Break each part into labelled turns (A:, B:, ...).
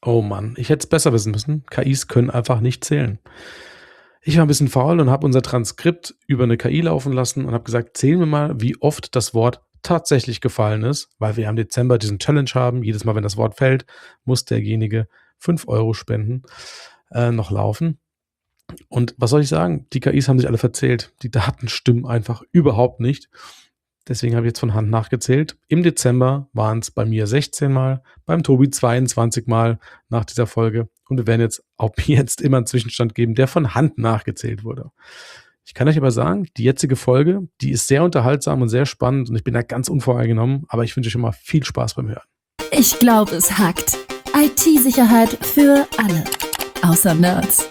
A: Oh Mann, ich hätte es besser wissen müssen. KIs können einfach nicht zählen. Ich war ein bisschen faul und habe unser Transkript über eine KI laufen lassen und habe gesagt, zählen wir mal, wie oft das Wort tatsächlich gefallen ist, weil wir im Dezember diesen Challenge haben. Jedes Mal, wenn das Wort fällt, muss derjenige 5 Euro spenden, noch laufen. Und was soll ich sagen? Die KIs haben sich alle verzählt. Die Daten stimmen einfach überhaupt nicht. Deswegen habe ich jetzt von Hand nachgezählt. Im Dezember waren es bei mir 16 Mal, beim Tobi 22 Mal nach dieser Folge. Und wir werden jetzt auch jetzt immer einen Zwischenstand geben, der von Hand nachgezählt wurde. Ich kann euch aber sagen, die jetzige Folge, die ist sehr unterhaltsam und sehr spannend und ich bin da ganz unvoreingenommen, aber ich wünsche euch schon mal viel Spaß beim Hören.
B: Ich glaube, es hackt. IT-Sicherheit für alle. Außer Nerds.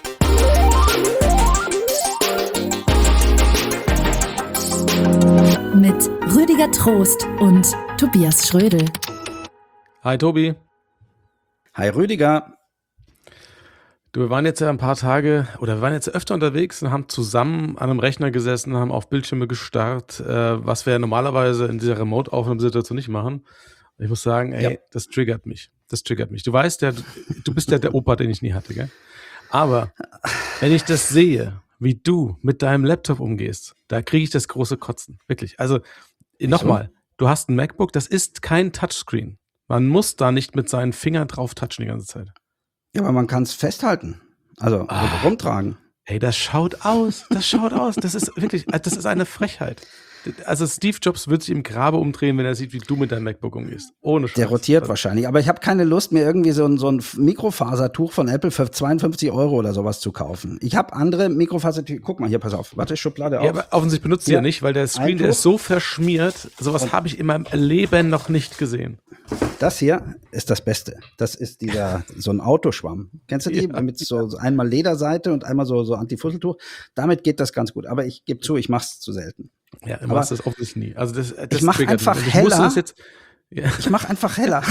B: Mit Rüdiger Trost und Tobias Schrödel.
A: Hi Tobi.
C: Hi Rüdiger.
A: Du, wir waren jetzt ja ein paar Tage, oder wir waren jetzt öfter unterwegs und haben zusammen an einem Rechner gesessen, haben auf Bildschirme gestarrt, was wir ja normalerweise in dieser Remote-Aufnahmesituation nicht machen. Und ich muss sagen, ey, das triggert mich. Das triggert mich. Du weißt ja, du bist ja der Opa, den ich nie hatte, gell? Aber wenn ich das sehe, wie du mit deinem Laptop umgehst, da kriege ich das große Kotzen. Wirklich. Also, nochmal, du hast ein MacBook, das ist kein Touchscreen. Man muss da nicht mit seinen Fingern drauf touchen die ganze Zeit.
C: Ja, aber man kann es festhalten. Also rumtragen.
A: Ey, das schaut aus. Das schaut aus. Das ist wirklich, das ist eine Frechheit. Also Steve Jobs wird sich im Grabe umdrehen, wenn er sieht, wie du mit deinem MacBook umgehst. Ohne Scheiß.
C: Der rotiert wahrscheinlich. Aber ich habe keine Lust, mir irgendwie so ein Mikrofasertuch von Apple für 52 Euro oder sowas zu kaufen. Ich habe andere Mikrofasertücher. Guck mal, hier, pass auf. Warte, Schublade auf.
A: Ja, aber offensichtlich benutzt du ja nicht, weil der Screen, der ist so verschmiert. Sowas habe ich in meinem Leben noch nicht gesehen.
C: Das hier ist das Beste. Das ist so ein Autoschwamm. Kennst du die? Ja. Mit so einmal Lederseite und einmal so Antifusseltuch. Damit geht das ganz gut. Aber ich gebe zu, ich mache es zu selten.
A: Ja, du machst das offensichtlich nie. Also das
C: ich mache einfach heller. Ich mache einfach heller.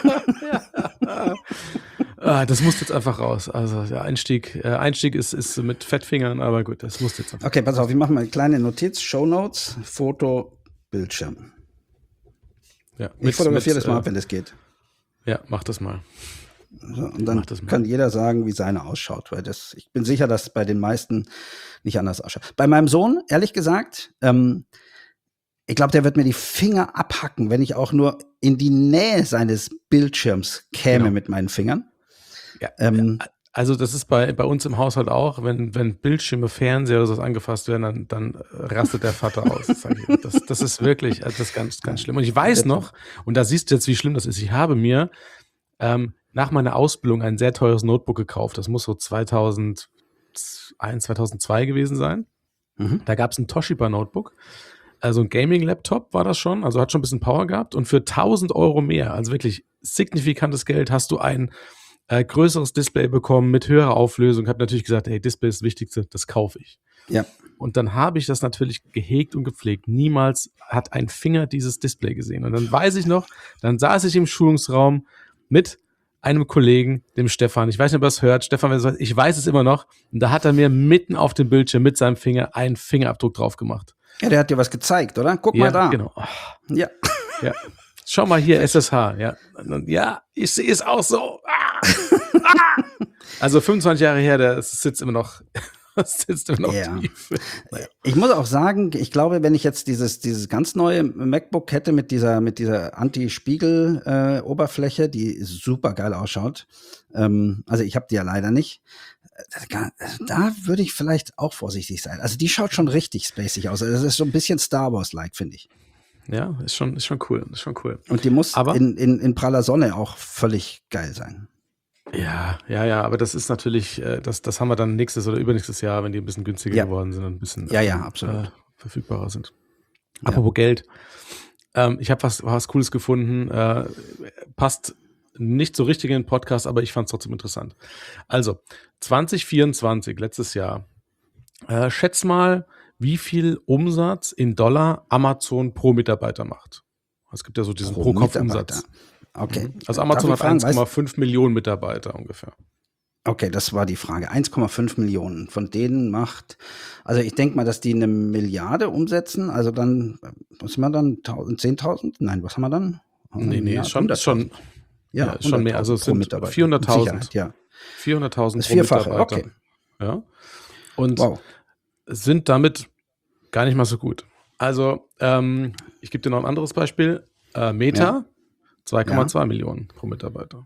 A: Das muss jetzt einfach raus. Also der Einstieg ist mit Fettfingern, aber gut, das muss jetzt einfach.
C: Okay, pass auf, ich mache mal eine kleine Notiz. Shownotes, Foto, Bildschirm.
A: Ja,
C: ich fotografiere das mal ab, wenn das geht.
A: Ja, mach das mal.
C: So, und dann kann jeder sagen, wie seine ausschaut, weil ich bin sicher, dass bei den meisten nicht anders ausschaut. Bei meinem Sohn, ehrlich gesagt, ich glaube, der wird mir die Finger abhacken, wenn ich auch nur in die Nähe seines Bildschirms käme mit meinen Fingern.
A: Ja, also das ist bei uns im Haushalt auch, wenn Bildschirme, Fernseher oder sowas angefasst werden, dann rastet der Vater aus. Das ist wirklich, das ist ganz, ganz schlimm. Und ich weiß noch, und da siehst du jetzt, wie schlimm das ist, ich habe mir nach meiner Ausbildung ein sehr teures Notebook gekauft. Das muss so 2001, 2002 gewesen sein. Mhm. Da gab es ein Toshiba-Notebook. Also ein Gaming-Laptop war das schon. Also hat schon ein bisschen Power gehabt. Und für 1.000 Euro mehr, also wirklich signifikantes Geld, hast du ein größeres Display bekommen mit höherer Auflösung. Ich habe natürlich gesagt, hey, Display ist das Wichtigste, das kaufe ich.
C: Ja.
A: Und dann habe ich das natürlich gehegt und gepflegt. Niemals hat ein Finger dieses Display gesehen. Und dann weiß ich noch, dann saß ich im Schulungsraum mit einem Kollegen, dem Stefan. Ich weiß nicht, ob er es hört. Stefan, ich weiß es immer noch. Und da hat er mir mitten auf dem Bildschirm mit seinem Finger einen Fingerabdruck drauf gemacht.
C: Ja, der hat dir was gezeigt, oder? Guck mal da.
A: Genau.
C: Ja.
A: Ja. Schau mal hier, SSH. Ja, ich sehe es auch so. Also 25 Jahre her, das sitzt immer noch tief.
C: Naja. Ich muss auch sagen, ich glaube, wenn ich jetzt dieses ganz neue MacBook hätte mit dieser Anti-Spiegel-Oberfläche, die super geil ausschaut, also ich habe die ja leider nicht, da würde ich vielleicht auch vorsichtig sein. Also die schaut schon richtig spacig aus. Also das ist so ein bisschen Star Wars-like, finde ich.
A: Ja, ist schon cool.
C: Und die muss in praller Sonne auch völlig geil sein.
A: Ja, aber das ist natürlich, das haben wir dann nächstes oder übernächstes Jahr, wenn die ein bisschen günstiger geworden sind und ein bisschen
C: absolut.
A: Verfügbarer sind. Apropos Geld, ich habe was Cooles gefunden, passt nicht so richtig in den Podcast, aber ich fand es trotzdem interessant. Also, 2024, letztes Jahr, schätz mal, wie viel Umsatz in Dollar Amazon pro Mitarbeiter macht. Es gibt ja so diesen Pro-Kopf-Umsatz.
C: Okay.
A: Also Amazon hat 1,5 Millionen Mitarbeiter ungefähr.
C: Okay, das war die Frage. 1,5 Millionen. Von denen also ich denke mal, dass die 1 Milliarde umsetzen. Also dann, was haben wir dann? 10.000? Nein, was haben wir dann?
A: Nee, schon. Ja, schon mehr. Also es sind 400.000.
C: Ja.
A: 400.000
C: pro Mitarbeiter.
A: Okay. Ja. Und sind damit gar nicht mal so gut. Also, ich gebe dir noch ein anderes Beispiel. Meta, 2,2 Millionen pro Mitarbeiter.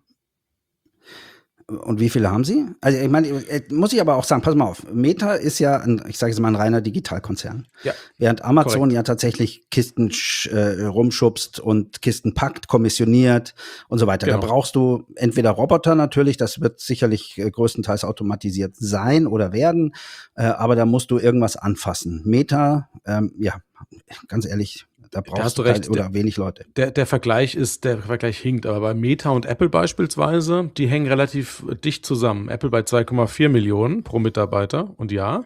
C: Und wie viele haben sie? Also ich meine, muss ich aber auch sagen, pass mal auf, Meta ist ja, ich sage jetzt mal, ein reiner Digitalkonzern.
A: Ja.
C: Während Amazon ja tatsächlich Kisten rumschubst und Kisten packt, kommissioniert und so weiter. Genau. Da brauchst du entweder Roboter natürlich, das wird sicherlich größtenteils automatisiert sein oder werden, aber da musst du irgendwas anfassen. Meta, ganz ehrlich, da brauchst du recht, oder wenig Leute.
A: Der Vergleich hinkt, aber bei Meta und Apple beispielsweise, die hängen relativ dicht zusammen. Apple bei 2,4 Millionen pro Mitarbeiter und Ja.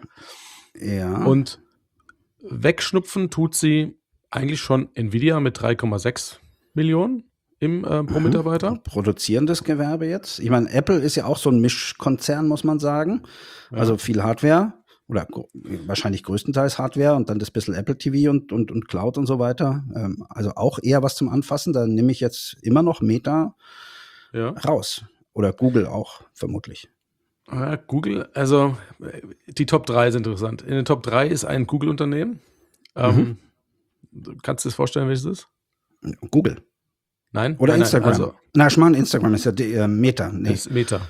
A: Und wegschnupfen tut sie eigentlich schon Nvidia mit 3,6 Millionen pro Mitarbeiter.
C: Produzierendes Gewerbe jetzt. Ich meine, Apple ist ja auch so ein Mischkonzern, muss man sagen. Ja. Also viel Hardware. Oder wahrscheinlich größtenteils Hardware und dann das bisschen Apple TV und Cloud und so weiter. Also auch eher was zum Anfassen. Da nehme ich jetzt immer noch Meta raus. Oder Google auch, vermutlich.
A: Google, also die Top 3 sind interessant. In den Top 3 ist ein Google-Unternehmen. Kannst du dir das vorstellen, welches ist?
C: Google.
A: Nein?
C: Oder
A: nein,
C: Instagram.
A: Also,
C: Schmarrn, Instagram ist ja Meta. Nee.
A: Das ist Meta.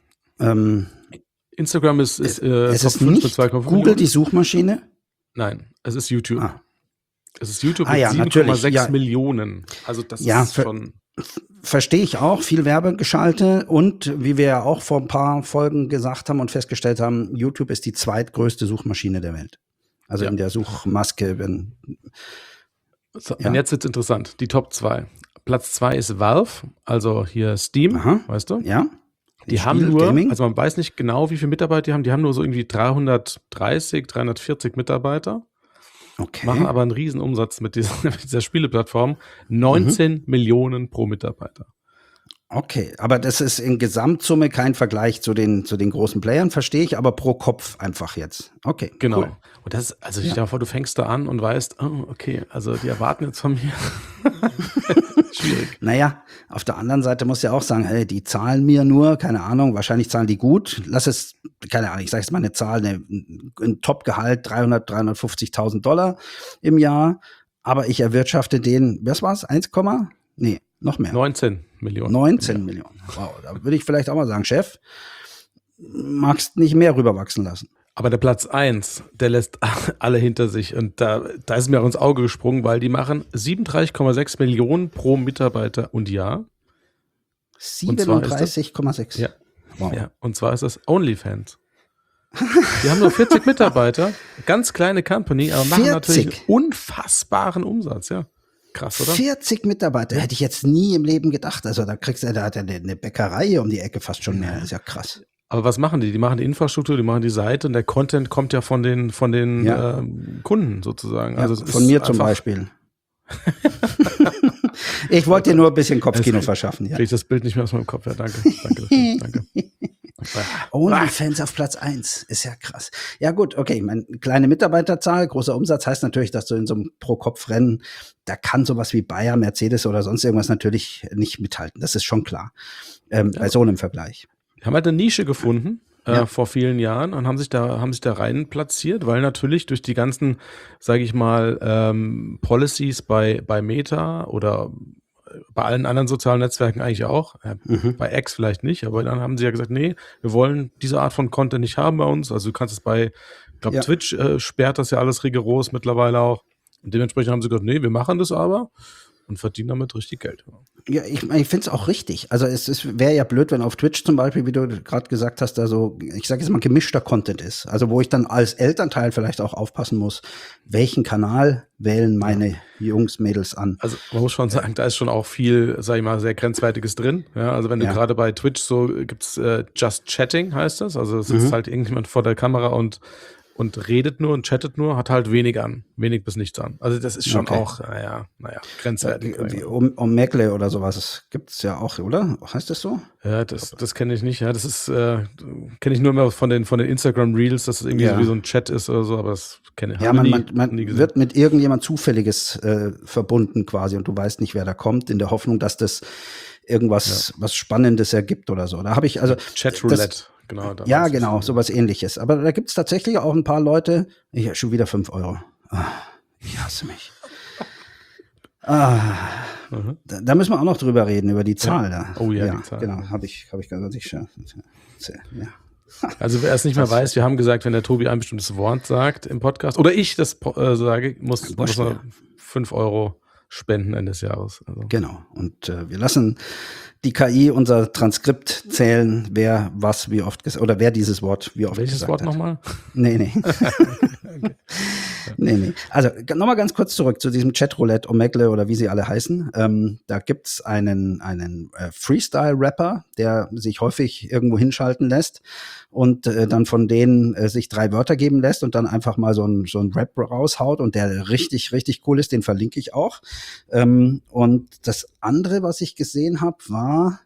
A: Instagram ist
C: es ist nicht Google, die Suchmaschine?
A: Nein, es ist YouTube. Es ist YouTube mit 7,6 Millionen. Also das ist schon...
C: Verstehe ich auch, viel Werbe geschaltet und wie wir ja auch vor ein paar Folgen gesagt haben und festgestellt haben, YouTube ist die zweitgrößte Suchmaschine der Welt. Also in der Suchmaske. Und
A: jetzt wird's interessant, die Top 2. Platz 2 ist Valve, also hier Steam, weißt du?
C: Ja.
A: Die haben nur, also man weiß nicht genau, wie viele Mitarbeiter die haben nur so irgendwie 330, 340 Mitarbeiter.
C: Okay.
A: Machen aber einen riesen Umsatz mit dieser Spieleplattform. 19 Millionen pro Mitarbeiter.
C: Okay, aber das ist in Gesamtsumme kein Vergleich zu den großen Playern, verstehe ich, aber pro Kopf einfach jetzt. Okay,
A: genau.
C: Cool.
A: Und das ist, also ich stell dir vor, du fängst da an und weißt, okay, also die erwarten jetzt von mir. Schwierig.
C: Naja, auf der anderen Seite muss ja auch sagen, hey, die zahlen mir nur, keine Ahnung, wahrscheinlich zahlen die gut. Lass es, keine Ahnung, ich sage jetzt mal eine Zahl, ein Top-Gehalt, 350.000 Dollar im Jahr, aber ich erwirtschafte den, was war's, 1, nee, noch mehr.
A: 19 Millionen.
C: 19 Millionen. Wow, da würde ich vielleicht auch mal sagen, Chef, magst nicht mehr rüberwachsen lassen.
A: Aber der Platz 1, der lässt alle hinter sich. Und da ist mir auch ins Auge gesprungen, weil die machen 37,6 Millionen pro Mitarbeiter und Jahr.
C: 37,6.
A: Ja. Wow. Ja. Und zwar ist das OnlyFans. Die haben nur 40 Mitarbeiter, ganz kleine Company, aber machen natürlich einen unfassbaren Umsatz, ja. Krass, oder?
C: 40 Mitarbeiter, hätte ich jetzt nie im Leben gedacht. Also da hat er eine Bäckerei um die Ecke fast schon mehr. Das ist ja krass.
A: Aber was machen die? Die machen die Infrastruktur, die machen die Seite und der Content kommt ja von den Kunden sozusagen.
C: Ja,
A: also
C: von mir zum Beispiel. Ich wollte dir nur ein bisschen Kopfkino verschaffen. Ja.
A: Krieg ich das Bild nicht mehr aus meinem Kopf. Ja, danke.
C: OnlyFans auf Platz 1. Ist ja krass. Ja gut, okay. Meine kleine Mitarbeiterzahl, großer Umsatz heißt natürlich, dass du in so einem Pro-Kopf-Rennen, da kann sowas wie Bayer, Mercedes oder sonst irgendwas natürlich nicht mithalten. Das ist schon klar. Bei so einem Vergleich.
A: Die haben halt eine Nische gefunden vor vielen Jahren und haben sich da rein platziert, weil natürlich durch die ganzen, sage ich mal, Policies bei Meta oder bei allen anderen sozialen Netzwerken eigentlich auch, bei X vielleicht nicht, aber dann haben sie ja gesagt, nee, wir wollen diese Art von Content nicht haben bei uns. Also du kannst es bei, ich glaube, Twitch sperrt das ja alles rigoros mittlerweile auch. Und dementsprechend haben sie gesagt, nee, wir machen das aber und verdienen damit richtig Geld.
C: Ja, ich finde es auch richtig. Also es wäre ja blöd, wenn auf Twitch zum Beispiel, wie du gerade gesagt hast, da so, ich sage jetzt mal, gemischter Content ist. Also wo ich dann als Elternteil vielleicht auch aufpassen muss, welchen Kanal wählen meine Jungs, Mädels an.
A: Also man muss schon sagen, da ist schon auch viel, sag ich mal, sehr Grenzwertiges drin. Ja, also wenn du gerade bei Twitch so gibt's Just Chatting heißt das. Also es sitzt halt irgendjemand vor der Kamera und redet nur und chattet nur, hat halt wenig bis nichts an. Also das ist schon auch, naja, grenzwertig.
C: Omegle oder sowas gibt's ja auch, oder? Heißt das so?
A: Ja, das kenne ich nicht. Ja, das ist kenne ich nur immer von den Instagram Reels, dass es irgendwie so wie so ein Chat ist oder so, aber das kenne ich.
C: Ja, man wird mit irgendjemand Zufälliges verbunden quasi und du weißt nicht, wer da kommt, in der Hoffnung, dass das irgendwas was Spannendes ergibt oder so. Da habe ich also
A: Chatroulette, genau.
C: Ja, genau, sowas Ähnliches. Aber da gibt es tatsächlich auch ein paar Leute. Ja, schon wieder 5 €. Ich hasse mich. Da müssen wir auch noch drüber reden, über die Zahl da.
A: Oh ja, die Zahl.
C: Genau, habe ich schon. Ja.
A: Also wer es nicht mehr weiß, wir haben gesagt, wenn der Tobi ein bestimmtes Wort sagt im Podcast, oder ich das sage, muss er 5 € spenden Ende des Jahres. Also.
C: Genau, und wir lassen die KI unser Transkript zählen, wer was wie oft oder wer dieses Wort wie oft
A: Welches
C: gesagt
A: Wort
C: hat.
A: nochmal?
C: Nee.
A: Okay.
C: Nee. Also nochmal ganz kurz zurück zu diesem Chatroulette, Omegle oder wie sie alle heißen. Da gibt's einen Freestyle-Rapper, der sich häufig irgendwo hinschalten lässt und dann von denen sich 3 Wörter geben lässt und dann einfach mal so ein Rap raushaut und der richtig, richtig cool ist, den verlinke ich auch. Und das andere, was ich gesehen habe, war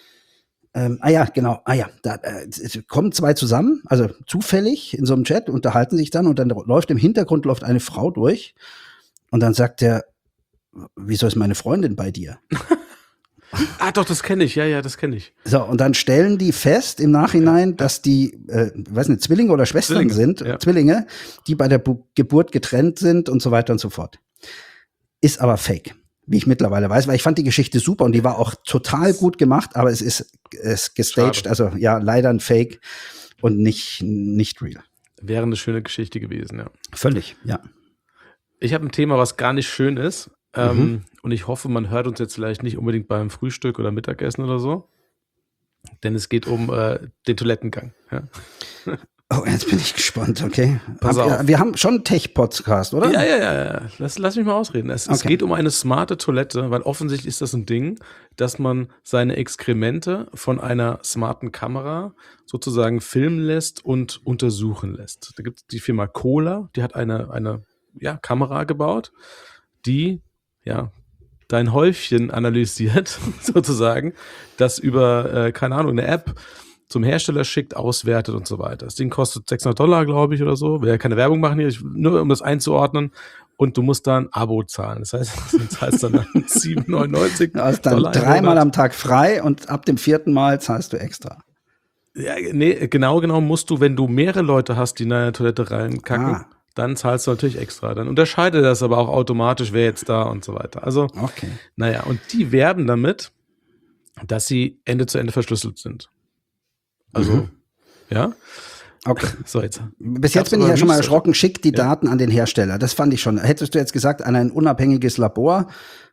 C: da kommen 2 zusammen, also zufällig in so einem Chat, unterhalten sich dann und dann läuft im Hintergrund eine Frau durch und dann sagt er, wieso ist meine Freundin bei dir?
A: Doch, das kenne ich, ja, das kenne ich.
C: So, und dann stellen die fest im Nachhinein, dass die, Zwillinge oder Schwestern sind, Zwillinge, die bei der Geburt getrennt sind und so weiter und so fort. Ist aber fake. Wie ich mittlerweile weiß, weil ich fand die Geschichte super und die war auch total gut gemacht, aber es ist gestaged,
A: Schade.
C: Also ja, leider ein Fake und nicht real.
A: Wäre eine schöne Geschichte gewesen, ja.
C: Völlig, ja.
A: Ich habe ein Thema, was gar nicht schön ist und ich hoffe, man hört uns jetzt vielleicht nicht unbedingt beim Frühstück oder Mittagessen oder so, denn es geht um den Toilettengang. Ja.
C: Oh, jetzt bin ich gespannt, okay.
A: Pass auf.
C: Wir haben schon einen Tech-Podcast, oder?
A: Ja. Lass mich mal ausreden. Es geht um eine smarte Toilette, weil offensichtlich ist das ein Ding, dass man seine Exkremente von einer smarten Kamera sozusagen filmen lässt und untersuchen lässt. Da gibt es die Firma Kohler, die hat eine Kamera gebaut, die dein Häufchen analysiert, sozusagen, das über, keine Ahnung, eine App zum Hersteller schickt, auswertet und so weiter. Das Ding kostet $600, glaube ich, oder so. Will ja keine Werbung machen hier, nur um das einzuordnen. Und du musst da ein Abo zahlen. Das heißt, du zahlst dann $7,99.
C: Du hast dann 3-mal am Tag frei und ab dem 4. Mal zahlst du extra.
A: Ja, nee, genau musst du, wenn du mehrere Leute hast, die in deine Toilette reinkacken, dann zahlst du natürlich extra. Dann unterscheidet das aber auch automatisch, wer jetzt da und so weiter. Also, naja, und die werben damit, dass sie Ende zu Ende verschlüsselt sind. Also, ja.
C: Okay.
A: So, jetzt.
C: Bis jetzt bin ich ja schon mal erschrocken, schickt die Daten an den Hersteller. Das fand ich schon. Hättest du jetzt gesagt, an ein unabhängiges Labor,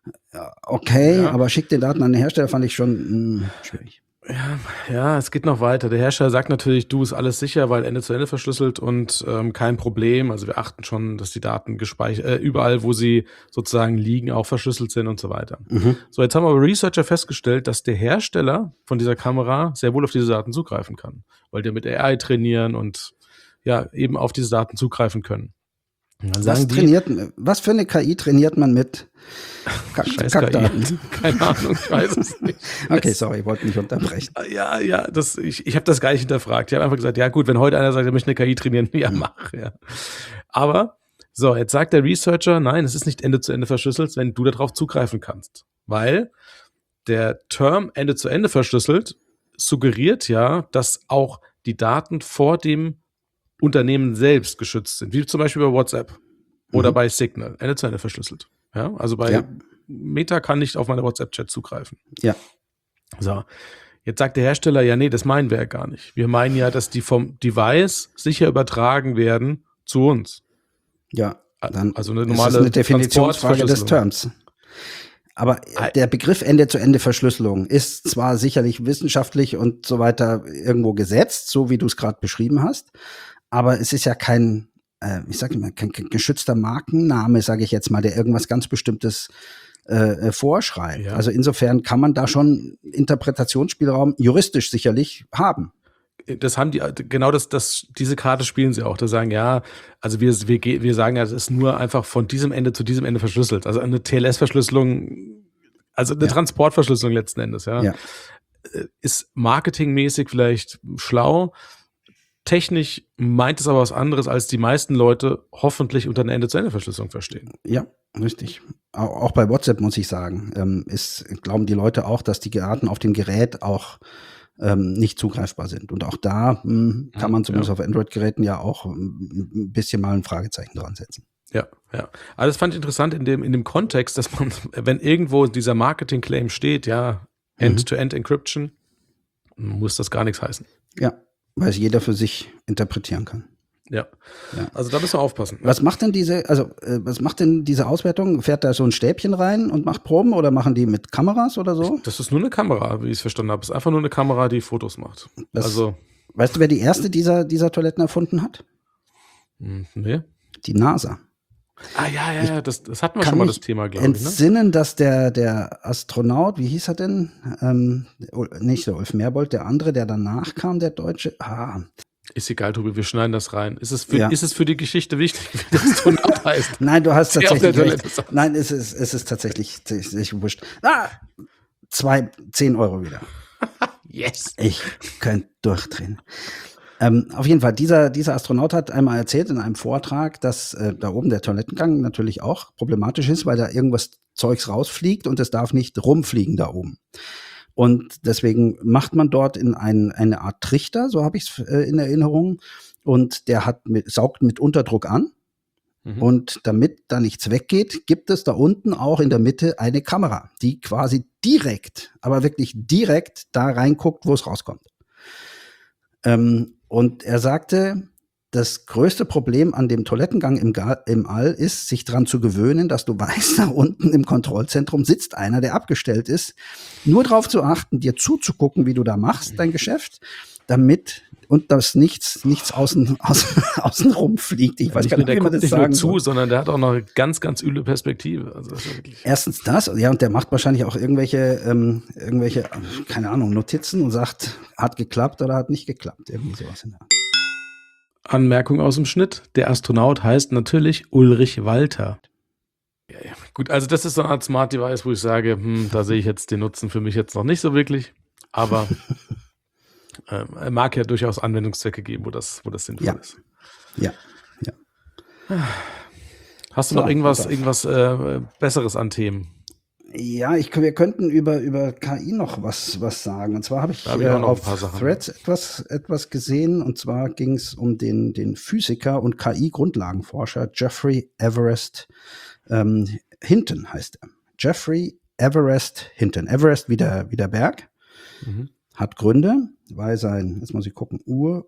C: okay, aber schickt die Daten an den Hersteller, fand ich schon schwierig.
A: Ja, es geht noch weiter. Der Hersteller sagt natürlich, ist alles sicher, weil Ende zu Ende verschlüsselt und kein Problem. Also wir achten schon, dass die Daten gespeichert, überall, wo sie sozusagen liegen, auch verschlüsselt sind und so weiter. So, jetzt haben aber Researcher festgestellt, dass der Hersteller von dieser Kamera sehr wohl auf diese Daten zugreifen kann, weil die mit AI trainieren und eben auf diese Daten zugreifen können.
C: Was für eine KI trainiert man mit Kackdaten?
A: Keine Ahnung, ich weiß es nicht.
C: Okay, sorry, ich wollte nicht unterbrechen.
A: Ja, ich habe das gar nicht hinterfragt. Ich habe einfach gesagt, ja gut, wenn heute einer sagt, er möchte eine KI trainieren, mach. Ja. Aber, so, jetzt sagt der Researcher, nein, es ist nicht Ende zu Ende verschlüsselt, wenn du darauf zugreifen kannst. Weil der Term Ende zu Ende verschlüsselt suggeriert ja, dass auch die Daten vor dem Unternehmen selbst geschützt sind, wie zum Beispiel bei WhatsApp oder bei Signal, Ende zu Ende verschlüsselt. Ja, also bei Meta kann nicht auf meine WhatsApp-Chat zugreifen.
C: Ja. So,
A: jetzt sagt der Hersteller, ja, nee, das meinen wir ja gar nicht. Wir meinen ja, dass die vom Device sicher übertragen werden zu uns.
C: Ja, dann
A: also eine normale
C: ist eine Definitionsfrage des Terms. Aber der Begriff Ende-zu-Ende-Verschlüsselung ist zwar sicherlich wissenschaftlich und so weiter irgendwo gesetzt, so wie du es gerade beschrieben hast, aber es ist ja kein geschützter Markenname, sage ich jetzt mal, der irgendwas ganz Bestimmtes vorschreibt. Ja. Also insofern kann man da schon Interpretationsspielraum juristisch sicherlich haben.
A: Das haben die, genau diese Karte spielen sie auch. Da sagen, ja, also wir sagen ja, es ist nur einfach von diesem Ende zu diesem Ende verschlüsselt. Also eine TLS-Verschlüsselung, also eine Transportverschlüsselung letzten Endes, ist marketingmäßig vielleicht schlau. technisch meint es aber was anderes, als die meisten Leute hoffentlich unter einer Ende-zu-Ende-Verschlüsselung verstehen.
C: Ja, richtig. Auch bei WhatsApp muss ich sagen, glauben die Leute auch, dass die Daten auf dem Gerät auch nicht zugreifbar sind. Und auch da kann man zumindest auf Android-Geräten ja auch ein bisschen mal ein Fragezeichen dran setzen.
A: Ja. Also das fand ich interessant in dem Kontext, dass man, wenn irgendwo dieser Marketing-Claim steht, ja, End-to-End-Encryption, muss das gar nichts heißen.
C: Ja, weil es jeder für sich interpretieren kann.
A: Ja. Also da müssen wir aufpassen.
C: Was macht denn diese Auswertung? Fährt da so ein Stäbchen rein und macht Proben oder machen die mit Kameras oder so?
A: Das ist nur eine Kamera, wie ich es verstanden habe. Es ist einfach nur eine Kamera, die Fotos macht.
C: Weißt du, wer die erste dieser Toiletten erfunden hat?
A: Nee.
C: Die NASA.
A: Ja, das hatten wir schon mal das Thema, glaube ich.
C: Entsinnen, dass der Astronaut, wie hieß er denn? Nicht der Ulf Merbold, der andere, der danach kam, der Deutsche.
A: Ist egal, Tobi, wir schneiden das rein. Ist es für die Geschichte wichtig, wie der Astronaut heißt?
C: Nein, du hast tatsächlich recht. Nein, es ist tatsächlich wurscht. 10 Euro wieder.
A: Yes.
C: Ich könnte durchdrehen. Auf jeden Fall, dieser Astronaut hat einmal erzählt in einem Vortrag, dass da oben der Toilettengang natürlich auch problematisch ist, weil da irgendwas Zeugs rausfliegt und es darf nicht rumfliegen da oben. Und deswegen macht man dort in eine Art Trichter, so habe ich es in Erinnerung, und der saugt mit Unterdruck an. Und damit da nichts weggeht, gibt es da unten auch in der Mitte eine Kamera, die quasi aber wirklich direkt da reinguckt, wo es rauskommt. Und er sagte, das größte Problem an dem Toilettengang im All ist, sich dran zu gewöhnen, dass du weißt, da unten im Kontrollzentrum sitzt einer, der abgestellt ist. Nur darauf zu achten, dir zuzugucken, wie du da machst, dein Geschäft, dass nichts außen rumfliegt. Ich weiß gar nicht, wie man das sagen soll.
A: Sondern der hat auch noch eine ganz, ganz üble Perspektive. Also das ist wirklich
C: erstens das, ja, und der macht wahrscheinlich auch irgendwelche, keine Ahnung, Notizen und sagt, hat geklappt oder hat nicht geklappt. Irgendwie sowas in der Art.
A: Anmerkung aus dem Schnitt. Der Astronaut heißt natürlich Ulrich Walter. Ja. Gut, also das ist so eine Art Smart Device, wo ich sage, da sehe ich jetzt den Nutzen für mich jetzt noch nicht so wirklich. Aber mag ja durchaus Anwendungszwecke geben, wo das sinnvoll ist.
C: Ja.
A: Hast du noch irgendwas Besseres an Themen?
C: Ja, wir könnten über KI noch was sagen. Und zwar habe ich auf Threads etwas gesehen. Und zwar ging es um den Physiker und KI-Grundlagenforscher Jeffrey Everest Hinton heißt er. Jeffrey Everest Hinton. Everest wie der Berg. Hat Gründe, weil jetzt muss ich gucken,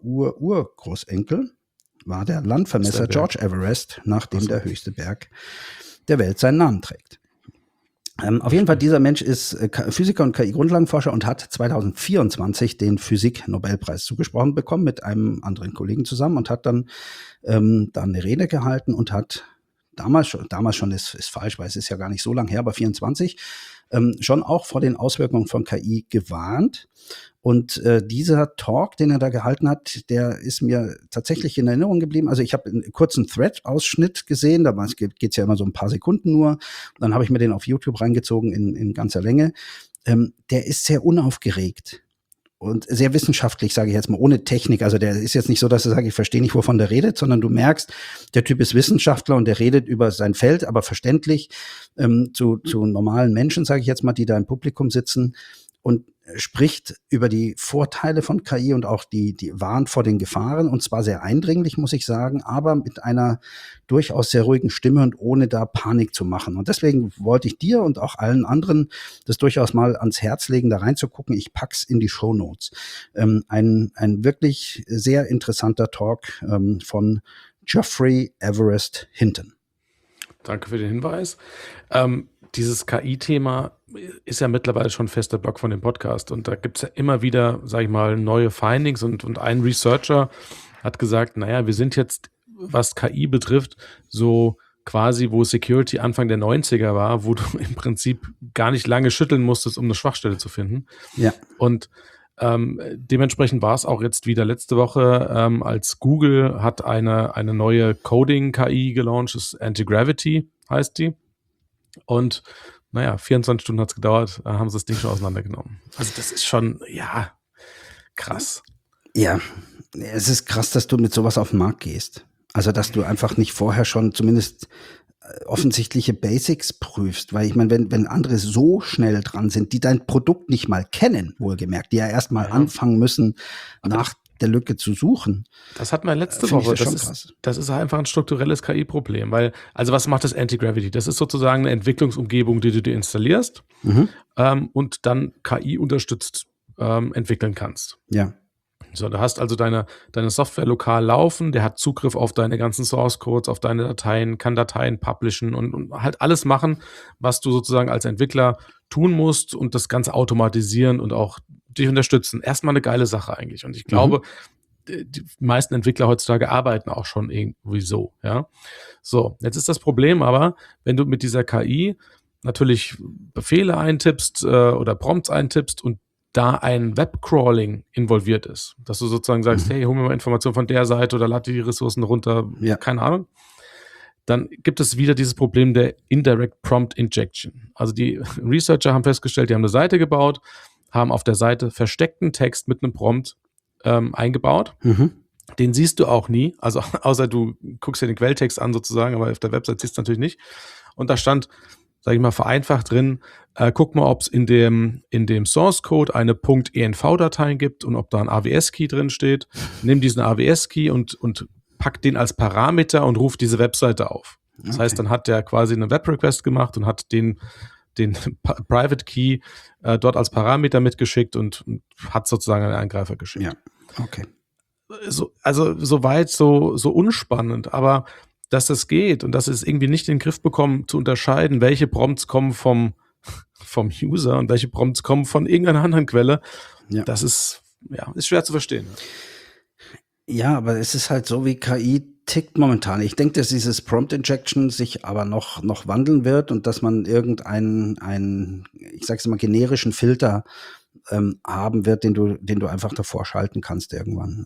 C: Urgroßenkel war der Landvermesser George Everest, nachdem der höchste Berg der Welt seinen Namen trägt. Auf jeden Fall, dieser Mensch ist Physiker und KI-Grundlagenforscher und hat 2024 den Physik-Nobelpreis zugesprochen bekommen mit einem anderen Kollegen zusammen und hat dann eine Rede gehalten und hat damals schon ist falsch, weil es ist ja gar nicht so lang her, aber 24, schon auch vor den Auswirkungen von KI gewarnt. Und dieser Talk, den er da gehalten hat, der ist mir tatsächlich in Erinnerung geblieben. Also ich habe einen kurzen Thread-Ausschnitt gesehen, da geht's ja immer so ein paar Sekunden nur. Dann habe ich mir den auf YouTube reingezogen in ganzer Länge. Der ist sehr unaufgeregt und sehr wissenschaftlich, sage ich jetzt mal, ohne Technik. Also der ist jetzt nicht so, dass er sagt, ich verstehe nicht, wovon der redet, sondern du merkst, der Typ ist Wissenschaftler und der redet über sein Feld, aber verständlich zu normalen Menschen, sage ich jetzt mal, die da im Publikum sitzen und spricht über die Vorteile von KI und auch die warnt vor den Gefahren, und zwar sehr eindringlich, muss ich sagen, aber mit einer durchaus sehr ruhigen Stimme und ohne da Panik zu machen. Und deswegen wollte ich dir und auch allen anderen das durchaus mal ans Herz legen, da reinzugucken. Ich pack's in die Shownotes. Ein wirklich sehr interessanter Talk von Jeffrey Everest Hinton.
A: Danke für den Hinweis. Dieses KI-Thema ist ja mittlerweile schon fester Block von dem Podcast und da gibt es ja immer wieder, sag ich mal, neue Findings und ein Researcher hat gesagt, naja, wir sind jetzt, was KI betrifft, so quasi, wo Security Anfang der 90er war, wo du im Prinzip gar nicht lange schütteln musstest, um eine Schwachstelle zu finden.
C: Ja.
A: Und dementsprechend war es auch jetzt wieder letzte Woche, als Google hat eine neue Coding-KI gelauncht, das ist Anti-Gravity heißt die. Und 24 Stunden hat es gedauert, haben sie das Ding schon auseinandergenommen. Also das ist schon, ja, krass.
C: Ja, Es ist krass, dass du mit sowas auf den Markt gehst. Also, dass du einfach nicht vorher schon zumindest offensichtliche Basics prüfst, weil ich meine, wenn andere so schnell dran sind, die dein Produkt nicht mal kennen, wohlgemerkt, die ja erstmal anfangen müssen, nach der Lücke zu suchen.
A: Das hatten wir letzte Woche. Das ist einfach ein strukturelles KI-Problem, weil, also was macht das Anti-Gravity? Das ist sozusagen eine Entwicklungsumgebung, die du dir installierst und dann KI unterstützt entwickeln kannst.
C: Ja.
A: So, du hast also deine Software lokal laufen, der hat Zugriff auf deine ganzen Source Codes, auf deine Dateien, kann Dateien publishen und halt alles machen, was du sozusagen als Entwickler tun musst und das Ganze automatisieren und auch dich unterstützen. Erstmal eine geile Sache eigentlich. Und ich glaube, die meisten Entwickler heutzutage arbeiten auch schon irgendwie so, ja. So, jetzt ist das Problem aber, wenn du mit dieser KI natürlich Befehle eintippst oder Prompts eintippst und da ein Webcrawling involviert ist, dass du sozusagen sagst, hey, hol mir mal Informationen von der Seite oder lade die Ressourcen runter, keine Ahnung, dann gibt es wieder dieses Problem der Indirect Prompt Injection. Also die Researcher haben festgestellt, die haben eine Seite gebaut, haben auf der Seite versteckten Text mit einem Prompt eingebaut. Den siehst du auch nie, also außer du guckst dir den Quelltext an sozusagen, aber auf der Website siehst du natürlich nicht. Und da stand, sage ich mal, vereinfacht drin, guck mal, ob es in dem Source Code eine .env-Datei gibt und ob da ein AWS-Key drin steht. Nimm diesen AWS-Key und pack den als Parameter und ruf diese Webseite auf. Das heißt, dann hat der quasi eine Web-Request gemacht und hat den Private Key dort als Parameter mitgeschickt und hat sozusagen einen Angreifer geschickt.
C: Ja, okay.
A: Also soweit so unspannend, aber dass das geht und dass es irgendwie nicht in den Griff bekommen, zu unterscheiden, welche Prompts kommen vom User und welche Prompts kommen von irgendeiner anderen Quelle, das ist schwer zu verstehen.
C: Ja, aber es ist halt so, wie KI tickt momentan. Ich denke, dass dieses Prompt Injection sich aber noch wandeln wird und dass man irgendeinen, ich sag's mal, generischen Filter haben wird, den du einfach davor schalten kannst irgendwann.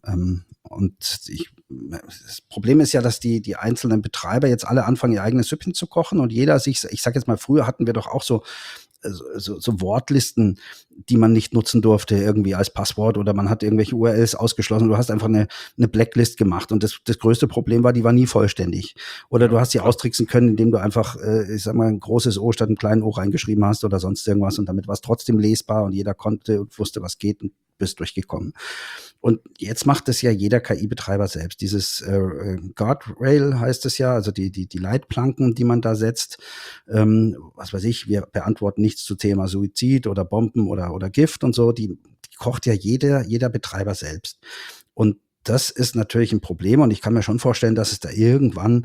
C: Das Problem ist ja, dass die einzelnen Betreiber jetzt alle anfangen, ihr eigenes Süppchen zu kochen und jeder sich, ich sag jetzt mal, früher hatten wir doch auch so Wortlisten, die man nicht nutzen durfte irgendwie als Passwort oder man hat irgendwelche URLs ausgeschlossen. Du hast einfach eine Blacklist gemacht und das größte Problem war, die war nie vollständig. Oder du hast sie austricksen können, indem du einfach, ich sag mal, ein großes O statt einem kleinen O reingeschrieben hast oder sonst irgendwas und damit war es trotzdem lesbar und jeder konnte und wusste, was geht und bist durchgekommen. Und jetzt macht es ja jeder KI-Betreiber selbst. Dieses Guardrail heißt es ja, also die Leitplanken, die man da setzt. Was weiß ich, wir beantworten nichts zu Thema Suizid oder Bomben oder Gift und so. Die kocht ja jeder Betreiber selbst. Und das ist natürlich ein Problem. Und ich kann mir schon vorstellen, dass es da irgendwann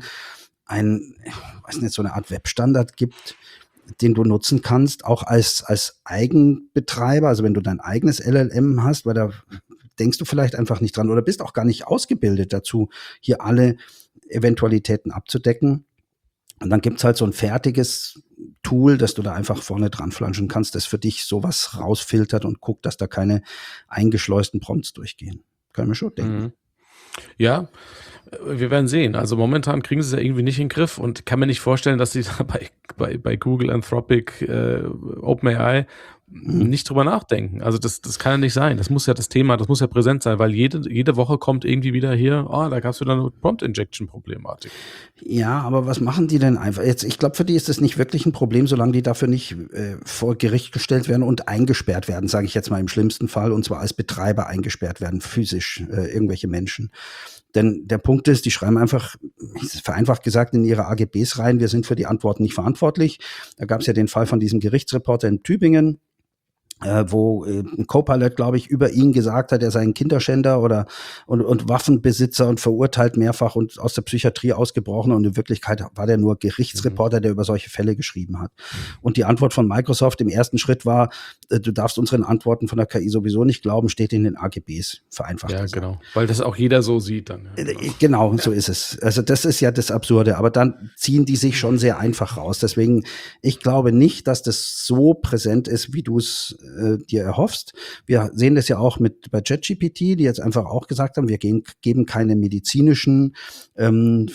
C: so eine Art Webstandard gibt, den du nutzen kannst, auch als Eigenbetreiber. Also wenn du dein eigenes LLM hast, weil da denkst du vielleicht einfach nicht dran oder bist auch gar nicht ausgebildet dazu, hier alle Eventualitäten abzudecken. Und dann gibt's halt so ein fertiges Tool, dass du da einfach vorne dran flanschen kannst, das für dich sowas rausfiltert und guckt, dass da keine eingeschleusten Prompts durchgehen. Kann ich mir schon denken.
A: Ja, wir werden sehen. Also momentan kriegen sie es ja irgendwie nicht in den Griff und kann mir nicht vorstellen, dass sie da bei Google, Anthropic, OpenAI nicht drüber nachdenken. Also das kann ja nicht sein. Das muss ja präsent sein, weil jede Woche kommt irgendwie wieder hier, da gab es wieder eine Prompt-Injection-Problematik.
C: Ja, aber was machen die denn einfach? Jetzt, ich glaube, für die ist das nicht wirklich ein Problem, solange die dafür nicht vor Gericht gestellt werden und eingesperrt werden, sage ich jetzt mal im schlimmsten Fall, und zwar als Betreiber eingesperrt werden, physisch, irgendwelche Menschen. Denn der Punkt ist, die schreiben einfach, vereinfacht gesagt, in ihre AGBs rein, wir sind für die Antworten nicht verantwortlich. Da gab es ja den Fall von diesem Gerichtsreporter in Tübingen, wo ein Co-Pilot, glaube ich, über ihn gesagt hat, er sei ein Kinderschänder und Waffenbesitzer und verurteilt mehrfach und aus der Psychiatrie ausgebrochen. Und in Wirklichkeit war der nur Gerichtsreporter, der über solche Fälle geschrieben hat. Und die Antwort von Microsoft im ersten Schritt war, du darfst unseren Antworten von der KI sowieso nicht glauben, steht in den AGBs, vereinfacht gesagt.
A: Ja, genau, weil das auch jeder so sieht dann. Ja.
C: Genau, so ist es. Also das ist ja das Absurde, aber dann ziehen die sich schon sehr einfach raus. Deswegen, ich glaube nicht, dass das so präsent ist, wie du es dir erhoffst. Wir sehen das ja auch bei ChatGPT, die jetzt einfach auch gesagt haben, wir geben keine medizinischen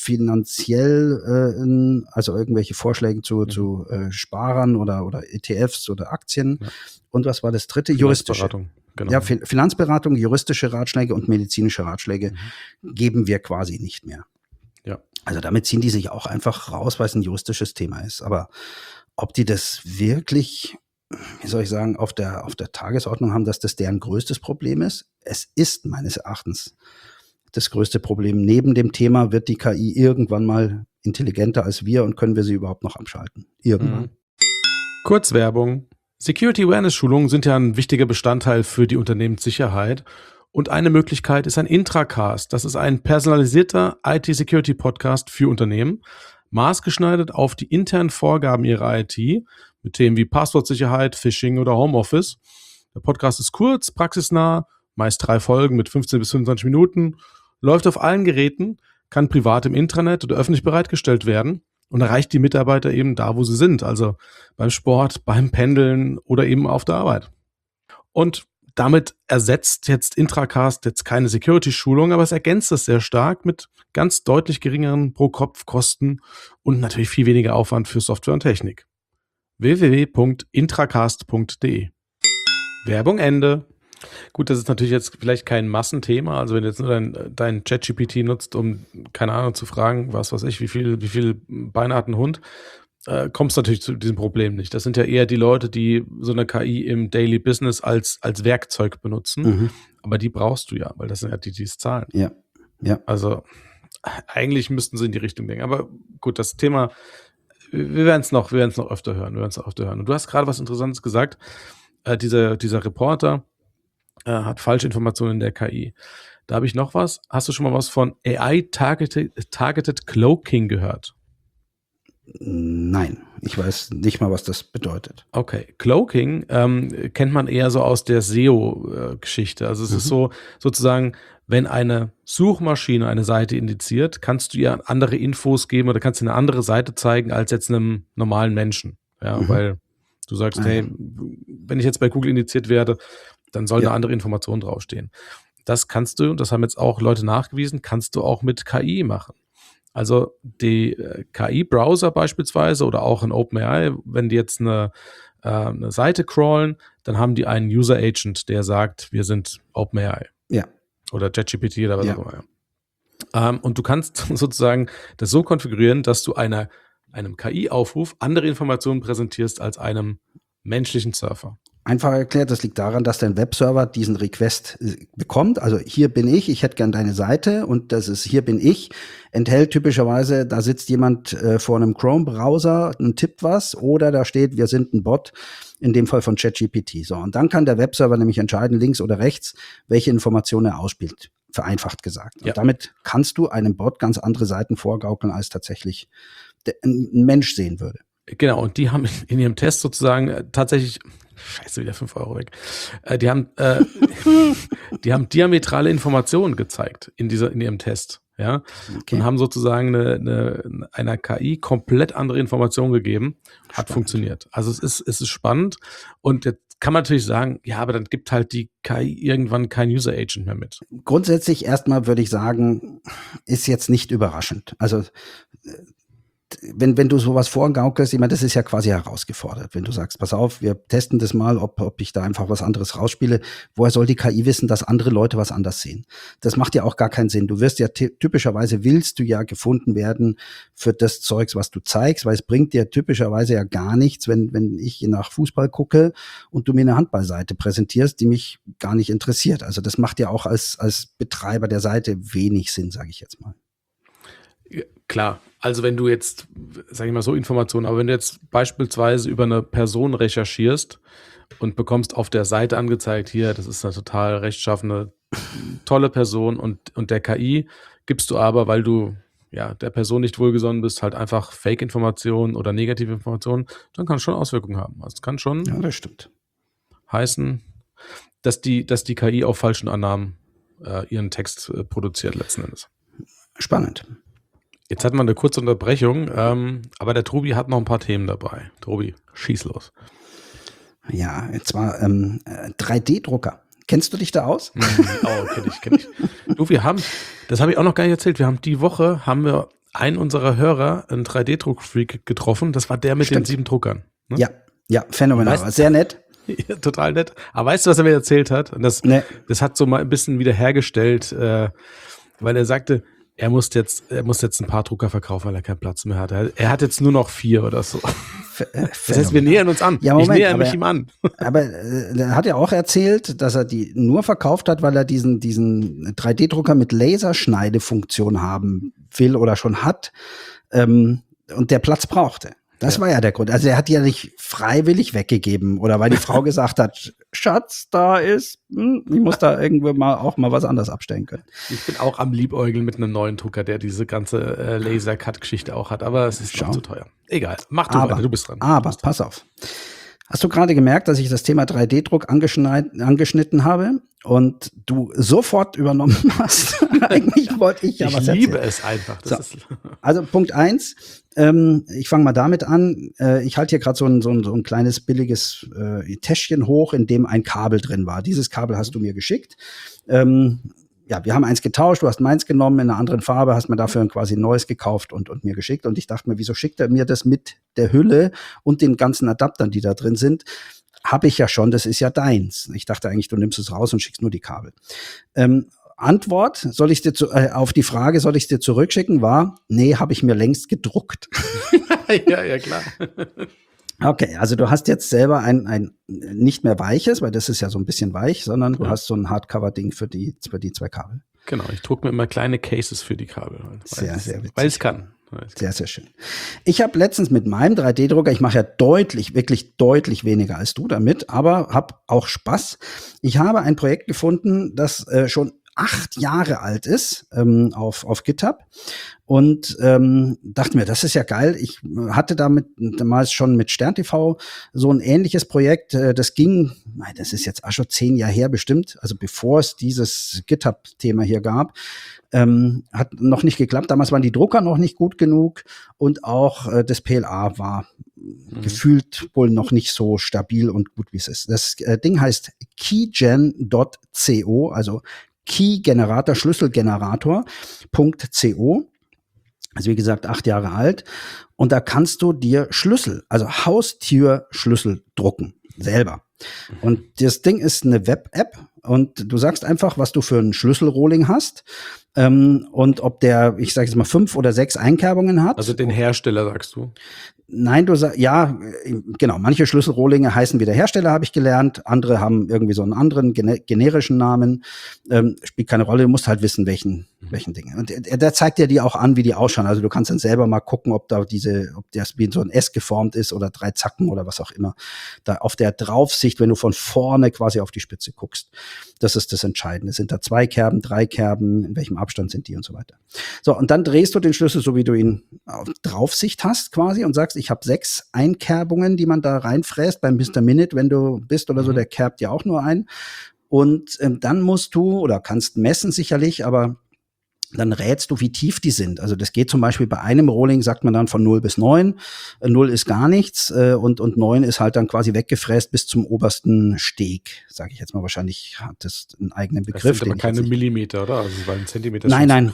C: finanziell, also irgendwelche Vorschläge zu Sparern oder ETFs oder Aktien. Ja. Und was war das dritte? Juristische. Genau. Ja, Finanzberatung, juristische Ratschläge und medizinische Ratschläge geben wir quasi nicht mehr.
A: Ja.
C: Also damit ziehen die sich auch einfach raus, weil es ein juristisches Thema ist. Aber ob die das wirklich, wie soll ich sagen, auf der Tagesordnung haben, dass das deren größtes Problem ist? Es ist meines Erachtens das größte Problem. Neben dem Thema, wird die KI irgendwann mal intelligenter als wir und können wir sie überhaupt noch abschalten? Irgendwann.
A: Kurzwerbung. Security Awareness Schulungen sind ja ein wichtiger Bestandteil für die Unternehmenssicherheit. Und eine Möglichkeit ist ein Intracast. Das ist ein personalisierter IT-Security-Podcast für Unternehmen, maßgeschneidert auf die internen Vorgaben ihrer IT, mit Themen wie Passwortsicherheit, Phishing oder Homeoffice. Der Podcast ist kurz, praxisnah, meist 3 Folgen mit 15 bis 25 Minuten, läuft auf allen Geräten, kann privat im Intranet oder öffentlich bereitgestellt werden und erreicht die Mitarbeiter eben da, wo sie sind, also beim Sport, beim Pendeln oder eben auf der Arbeit. Und damit ersetzt jetzt Intracast jetzt keine Security-Schulung, aber es ergänzt es sehr stark mit ganz deutlich geringeren Pro-Kopf-Kosten und natürlich viel weniger Aufwand für Software und Technik. www.intracast.de. Werbung Ende. Gut, das ist natürlich jetzt vielleicht kein Massenthema, also wenn du jetzt nur dein ChatGPT nutzt, um, keine Ahnung, zu fragen, was weiß ich, wie viel Beine hat ein Hund, kommst du natürlich zu diesem Problem nicht. Das sind ja eher die Leute, die so eine KI im Daily Business als Werkzeug benutzen, aber die brauchst du ja, weil das sind ja die es zahlen.
C: Ja.
A: Also eigentlich müssten sie in die Richtung denken, aber gut, das Thema, wir werden es noch öfter hören. Und du hast gerade was Interessantes gesagt, dieser Reporter hat falsche Informationen in der KI. Da habe ich noch was. Hast du schon mal was von AI-Targeted Cloaking gehört?
C: Nein, ich weiß nicht mal, was das bedeutet.
A: Okay, Cloaking kennt man eher so aus der SEO-Geschichte. Also es ist so sozusagen, wenn eine Suchmaschine eine Seite indiziert, kannst du ihr andere Infos geben oder kannst du eine andere Seite zeigen als jetzt einem normalen Menschen. Ja, weil du sagst, hey, wenn ich jetzt bei Google indiziert werde, dann soll eine andere Information draufstehen. Das kannst du, und das haben jetzt auch Leute nachgewiesen, kannst du auch mit KI machen. Also die KI-Browser beispielsweise oder auch in OpenAI, wenn die jetzt eine Seite crawlen, dann haben die einen User-Agent, der sagt, wir sind OpenAI.
C: Ja.
A: Oder ChatGPT oder was auch immer. Und du kannst sozusagen das so konfigurieren, dass du einem KI-Aufruf andere Informationen präsentierst als einem menschlichen Surfer.
C: Einfach erklärt, das liegt daran, dass dein Webserver diesen Request bekommt. Also hier bin ich hätte gern deine Seite und das ist hier bin ich, enthält typischerweise, da sitzt jemand vor einem Chrome-Browser und tippt was oder da steht, wir sind ein Bot, in dem Fall von ChatGPT. So, und dann kann der Webserver nämlich entscheiden, links oder rechts, welche Informationen er ausspielt, vereinfacht gesagt. Und damit kannst du einem Bot ganz andere Seiten vorgaukeln, als tatsächlich ein Mensch sehen würde.
A: Genau, und die haben in ihrem Test sozusagen tatsächlich, scheiße, wieder 5 Euro weg, die haben diametrale Informationen gezeigt in ihrem Test, ja, und haben sozusagen einer KI komplett andere Informationen gegeben, hat funktioniert. Also es ist spannend und jetzt kann man natürlich sagen, ja, aber dann gibt halt die KI irgendwann kein User Agent mehr mit.
C: Grundsätzlich erstmal würde ich sagen, ist jetzt nicht überraschend. Also wenn du sowas vorgaukelst, ich meine, das ist ja quasi herausgefordert. Wenn du sagst, pass auf, wir testen das mal, ob ich da einfach was anderes rausspiele. Woher soll die KI wissen, dass andere Leute was anders sehen? Das macht ja auch gar keinen Sinn. Du wirst ja typischerweise willst du ja gefunden werden für das Zeugs, was du zeigst, weil es bringt dir typischerweise ja gar nichts, wenn ich nach Fußball gucke und du mir eine Handballseite präsentierst, die mich gar nicht interessiert. Also das macht ja auch als Betreiber der Seite wenig Sinn, sage ich jetzt mal.
A: Klar, also wenn du jetzt, sag ich mal so Informationen, aber wenn du jetzt beispielsweise über eine Person recherchierst und bekommst auf der Seite angezeigt, hier, das ist eine total rechtschaffene, tolle Person und der KI gibst du aber, weil du ja der Person nicht wohlgesonnen bist, halt einfach Fake-Informationen oder negative Informationen, dann kann es schon Auswirkungen haben. Also es kann schon
C: das stimmt.
A: heißen, dass die KI auf falschen Annahmen ihren Text produziert letzten Endes.
C: Spannend.
A: Jetzt hatten wir eine kurze Unterbrechung, aber der Tobi hat noch ein paar Themen dabei. Tobi, schieß los.
C: Ja, und zwar 3D-Drucker. Kennst du dich da aus?
A: Oh, kenn ich. Du, das habe ich auch noch gar nicht erzählt, die Woche haben wir einen unserer Hörer, einen 3D-Druck-Freak, getroffen. Das war der mit den 7 Druckern.
C: Ne? Ja, phänomenal. Weißt, sehr nett.
A: Ja, total nett. Aber weißt du, was er mir erzählt hat? Und das hat so mal ein bisschen wiederhergestellt, weil er sagte, er muss jetzt ein paar Drucker verkaufen, weil er keinen Platz mehr hat. Er hat jetzt nur noch 4 oder so. Das heißt, wir nähern uns an.
C: Ja, Moment,
A: ich näher mich ihm an.
C: Aber er hat ja auch erzählt, dass er die nur verkauft hat, weil er diesen 3D-Drucker mit Laserschneidefunktion haben will oder schon hat und der Platz brauchte. Das war ja der Grund. Also er hat die ja nicht freiwillig weggegeben oder weil die Frau gesagt hat, Schatz, da ist, ich muss da irgendwo mal was anderes abstellen können.
A: Ich bin auch am Liebäugeln mit einem neuen Drucker, der diese ganze Laser-Cut-Geschichte auch hat, aber es ist schon zu teuer. Egal, mach du weiter, du bist dran.
C: Aber pass auf. Hast du gerade gemerkt, dass ich das Thema 3D-Druck angeschnitten habe und du sofort übernommen hast? Eigentlich wollte ich ja was erzählen.
A: Ich liebe es einfach.
C: Also Punkt 1, ich fange mal damit an. Ich halte hier gerade so ein kleines billiges Täschchen hoch, in dem ein Kabel drin war. Dieses Kabel hast du mir geschickt. Ja, wir haben eins getauscht, du hast meins genommen in einer anderen Farbe, hast mir dafür quasi ein neues gekauft und mir geschickt. Und ich dachte mir, wieso schickt er mir das mit der Hülle und den ganzen Adaptern, die da drin sind? Habe ich ja schon, das ist ja deins. Ich dachte eigentlich, du nimmst es raus und schickst nur die Kabel. Antwort, auf die Frage, soll ich es dir zurückschicken, war, nee, habe ich mir längst gedruckt.
A: Ja, klar.
C: Okay, also du hast jetzt selber ein nicht mehr weiches, weil das ist ja so ein bisschen weich, sondern du hast so ein Hardcover-Ding für die 2 Kabel.
A: Genau, ich drucke mir immer kleine Cases für die Kabel.
C: Sehr witzig.
A: Weil es kann.
C: Sehr, sehr schön. Ich habe letztens mit meinem 3D-Drucker, ich mache ja wirklich deutlich weniger als du damit, aber habe auch Spaß. Ich habe ein Projekt gefunden, das schon 8 Jahre alt ist, auf GitHub. Und dachte mir, das ist ja geil. Ich hatte damals schon mit Stern TV so ein ähnliches Projekt. Das ging, das ist jetzt auch schon 10 Jahre her bestimmt, also bevor es dieses GitHub-Thema hier gab. Hat noch nicht geklappt. Damals waren die Drucker noch nicht gut genug und auch das PLA war gefühlt wohl noch nicht so stabil und gut, wie es ist. Das Ding heißt keygen.co, also Key-Generator, Schlüsselgenerator.co. Also wie gesagt, 8 Jahre alt. Und da kannst du dir Schlüssel, also Haustürschlüssel drucken, selber. Und das Ding ist eine Web-App und du sagst einfach, was du für ein Schlüsselrohling hast und ob der, ich sage jetzt mal, 5 oder 6 Einkerbungen hat.
A: Also den Hersteller sagst du?
C: Nein, du sagst, ja, genau, manche Schlüsselrohlinge heißen wie der Hersteller, habe ich gelernt. Andere haben irgendwie so einen anderen generischen Namen. Spielt keine Rolle, du musst halt wissen, welchen Dinge. Und der zeigt dir die auch an, wie die ausschauen. Also du kannst dann selber mal gucken, ob das wie so ein S geformt ist oder 3 Zacken oder was auch immer. Da auf der Draufsicht, wenn du von vorne quasi auf die Spitze guckst. Das ist das Entscheidende. Sind da 2 Kerben, 3 Kerben, in welchem Abstand sind die und so weiter. So, und dann drehst du den Schlüssel, so wie du ihn auf Draufsicht hast quasi und sagst, ich habe 6 Einkerbungen, die man da reinfräst. Beim Mr. Minute, wenn du bist oder so, der kerbt ja auch nur ein. Und dann musst du oder kannst messen sicherlich, aber dann rätst du, wie tief die sind. Also das geht zum Beispiel bei einem Rolling, sagt man dann von 0 bis 9. 0 ist gar nichts und 9 ist halt dann quasi weggefräst bis zum obersten Steg, sage ich jetzt mal. Wahrscheinlich hat das einen eigenen Begriff.
A: Das sind aber keine Millimeter, oder? Also weil ein Zentimeter.
C: Nein.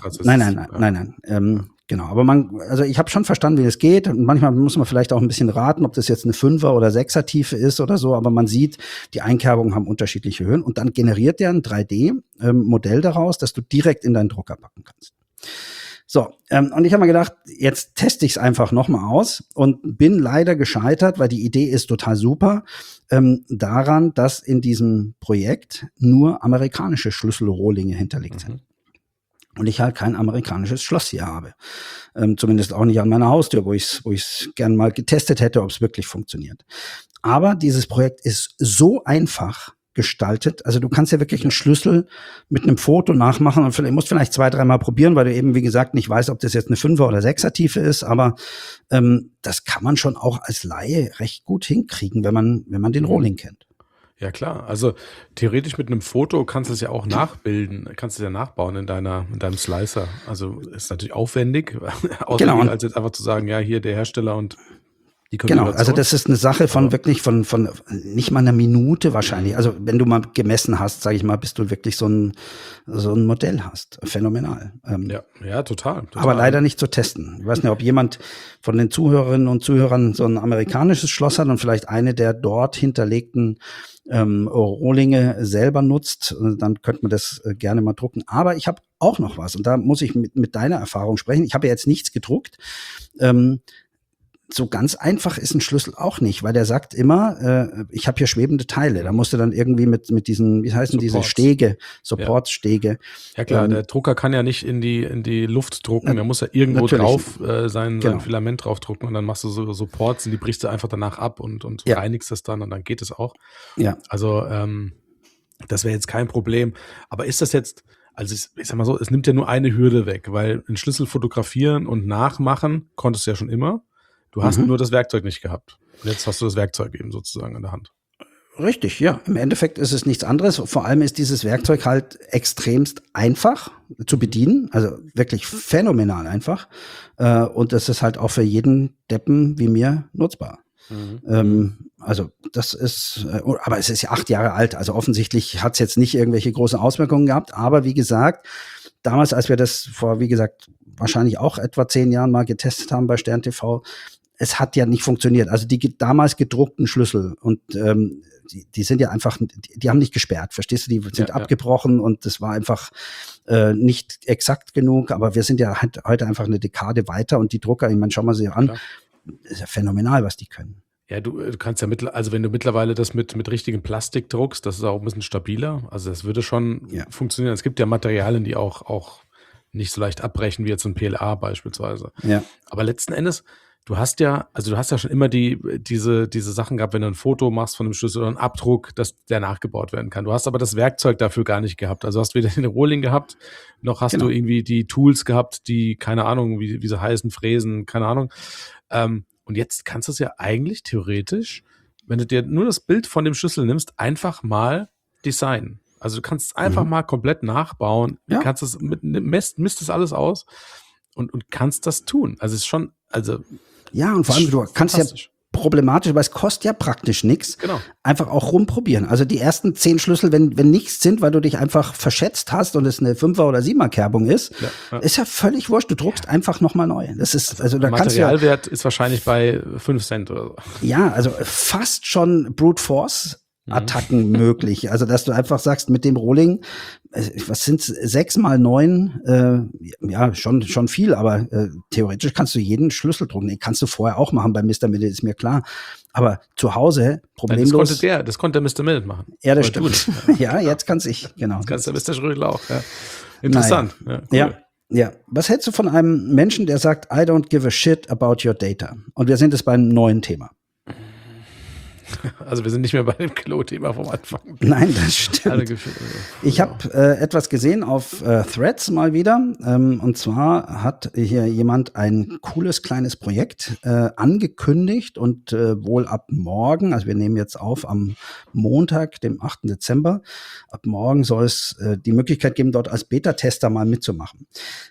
C: Genau, aber also ich habe schon verstanden, wie das geht. Und manchmal muss man vielleicht auch ein bisschen raten, ob das jetzt eine 5er oder 6er Tiefe ist oder so. Aber man sieht, die Einkerbungen haben unterschiedliche Höhen. Und dann generiert der ein 3D-Modell daraus, das du direkt in deinen Drucker packen kannst. So, und ich habe mir gedacht, jetzt teste ich es einfach nochmal aus und bin leider gescheitert, weil die Idee ist total super, daran, dass in diesem Projekt nur amerikanische Schlüsselrohlinge hinterlegt sind. Und ich halt kein amerikanisches Schloss hier habe. Zumindest auch nicht an meiner Haustür, wo ich es gern mal getestet hätte, ob es wirklich funktioniert. Aber dieses Projekt ist so einfach gestaltet. Also du kannst ja wirklich einen Schlüssel mit einem Foto nachmachen und musst vielleicht 2-3 Mal probieren, weil du eben, wie gesagt, nicht weißt, ob das jetzt eine 5er oder 6er Tiefe ist. Aber das kann man schon auch als Laie recht gut hinkriegen, wenn man den Rohling kennt.
A: Ja, klar. Also theoretisch mit einem Foto kannst du es ja auch nachbilden, kannst du es ja nachbauen in deinem Slicer. Also ist natürlich aufwendig,
C: genau.
A: Als jetzt einfach zu sagen, ja, hier der Hersteller und
C: Genau, also das ist eine Sache von wirklich von nicht mal einer Minute wahrscheinlich. Also wenn du mal gemessen hast, sage ich mal, bis du wirklich so ein Modell hast. Phänomenal.
A: Ja, total.
C: Aber leider nicht zu testen. Ich weiß nicht, ob jemand von den Zuhörerinnen und Zuhörern so ein amerikanisches Schloss hat und vielleicht eine der dort hinterlegten Rohlinge selber nutzt, dann könnte man das gerne mal drucken. Aber ich habe auch noch was und da muss ich mit deiner Erfahrung sprechen. Ich habe ja jetzt nichts gedruckt. So ganz einfach ist ein Schlüssel auch nicht, weil der sagt immer, ich habe hier schwebende Teile. Da musst du dann irgendwie mit diesen, wie heißen diese Stege, Supportstege.
A: Ja klar, der Drucker kann ja nicht in die Luft drucken, der muss ja irgendwo drauf sein Filament drauf drucken und dann machst du so Supports und die brichst du einfach danach ab und reinigst das dann und dann geht es auch.
C: Ja.
A: Also das wäre jetzt kein Problem. Aber ist das jetzt, also ich sag mal so, es nimmt ja nur eine Hürde weg, weil einen Schlüssel fotografieren und nachmachen konntest du ja schon immer. Du hast nur das Werkzeug nicht gehabt. Und jetzt hast du das Werkzeug eben sozusagen in der Hand.
C: Richtig, ja. Im Endeffekt ist es nichts anderes. Vor allem ist dieses Werkzeug halt extremst einfach zu bedienen. Also wirklich phänomenal einfach. Und das ist halt auch für jeden Deppen wie mir nutzbar. Also das ist, aber es ist ja 8 Jahre alt. Also offensichtlich hat es jetzt nicht irgendwelche großen Auswirkungen gehabt. Aber wie gesagt, damals, als wir das vor, wie gesagt, wahrscheinlich auch etwa 10 Jahren mal getestet haben bei Stern TV, es hat ja nicht funktioniert. Also die damals gedruckten Schlüssel und die sind ja einfach, die haben nicht gesperrt, verstehst du? Die sind abgebrochen und das war einfach nicht exakt genug. Aber wir sind ja heute einfach eine Dekade weiter und die Drucker, ich meine, schauen wir sie an, ist ja phänomenal, was die können.
A: Ja, du kannst ja also wenn du mittlerweile das mit richtigem Plastik druckst, das ist auch ein bisschen stabiler. Also das würde schon funktionieren. Es gibt ja Materialien, die auch nicht so leicht abbrechen wie jetzt ein PLA beispielsweise.
C: Ja.
A: Aber letzten Endes, du hast ja schon immer diese Sachen gehabt, wenn du ein Foto machst von einem Schlüssel oder einen Abdruck, dass der nachgebaut werden kann. Du hast aber das Werkzeug dafür gar nicht gehabt. Also hast weder den Rohling gehabt, noch hast du irgendwie die Tools gehabt, die, keine Ahnung, wie sie heißen, Fräsen, keine Ahnung. Und jetzt kannst du es ja eigentlich theoretisch, wenn du dir nur das Bild von dem Schlüssel nimmst, einfach mal designen. Also du kannst es einfach mal komplett nachbauen, kannst es misst das alles aus und kannst das tun. Also es ist schon,
C: ja, und vor allem du kannst ja problematisch, weil es kostet ja praktisch nichts.
A: Genau.
C: Einfach auch rumprobieren. Also die ersten 10 Schlüssel, wenn nichts sind, weil du dich einfach verschätzt hast und es eine 5er oder 7er Kerbung ist, ist ja völlig wurscht. Du druckst einfach nochmal neu. Das ist, also da kannst du
A: Materialwert ist wahrscheinlich bei 5 Cent oder so.
C: Ja, also fast schon Brute Force Attacken möglich. Also, dass du einfach sagst, mit dem Rohling, was sind's, 6 mal 9, ja, schon viel, aber theoretisch kannst du jeden Schlüssel drucken. Den kannst du vorher auch machen bei Mr. Millet, ist mir klar. Aber zu Hause problemlos.
A: Nein, das konnte der Mr. Millet machen.
C: Ja, das stimmt. Ja, jetzt kann's ich, genau.
A: Das kannst der Mr. Schrödel auch, ja. Interessant.
C: Naja. Ja, cool. Ja. Was hältst du von einem Menschen, der sagt, I don't give a shit about your data? Und wir sind jetzt beim neuen Thema.
A: Also wir sind nicht mehr bei dem Klo-Thema vom Anfang.
C: Nein, das stimmt. Ich habe etwas gesehen auf Threads mal wieder. Und zwar hat hier jemand ein cooles kleines Projekt angekündigt und wohl ab morgen, also wir nehmen jetzt auf am Montag, dem 8. Dezember, ab morgen soll es die Möglichkeit geben, dort als Beta-Tester mal mitzumachen.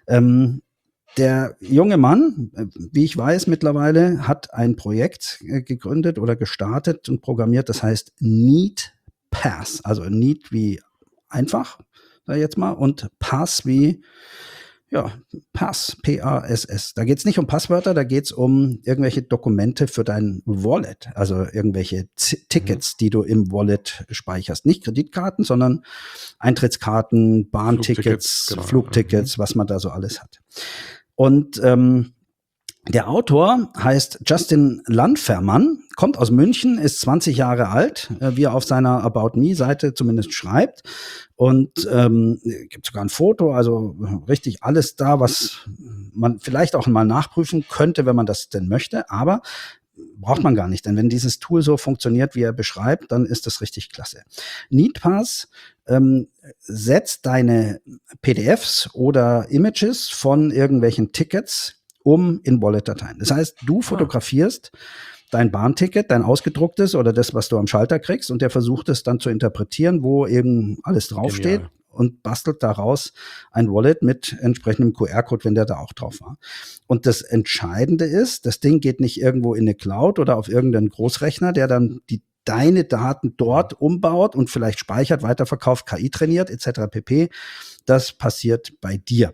C: Der junge Mann, wie ich weiß mittlerweile, hat ein Projekt gegründet oder gestartet und programmiert, das heißt Neat Pass. Also Neat wie einfach, sag ich jetzt mal, und Pass wie, ja, Pass, P-A-S-S. Da geht's nicht um Passwörter, da geht's um irgendwelche Dokumente für dein Wallet, also irgendwelche Tickets, die du im Wallet speicherst. Nicht Kreditkarten, sondern Eintrittskarten, Bahntickets, Flugtickets, was man da so alles hat. Und der Autor heißt Justin Landfermann, kommt aus München, ist 20 Jahre alt, wie er auf seiner About Me-Seite zumindest schreibt. Und gibt sogar ein Foto, also richtig alles da, was man vielleicht auch mal nachprüfen könnte, wenn man das denn möchte. Aber braucht man gar nicht, denn wenn dieses Tool so funktioniert, wie er beschreibt, dann ist das richtig klasse. NeatPass setzt deine PDFs oder Images von irgendwelchen Tickets in Wallet-Dateien. Das heißt, du fotografierst dein Bahnticket, dein ausgedrucktes oder das, was du am Schalter kriegst, und der versucht es dann zu interpretieren, wo eben alles draufsteht. und bastelt daraus ein Wallet mit entsprechendem QR-Code, wenn der da auch drauf war. Und das Entscheidende ist, das Ding geht nicht irgendwo in eine Cloud oder auf irgendeinen Großrechner, der dann deine Daten dort umbaut und vielleicht speichert, weiterverkauft, KI trainiert etc. pp. Das passiert bei dir.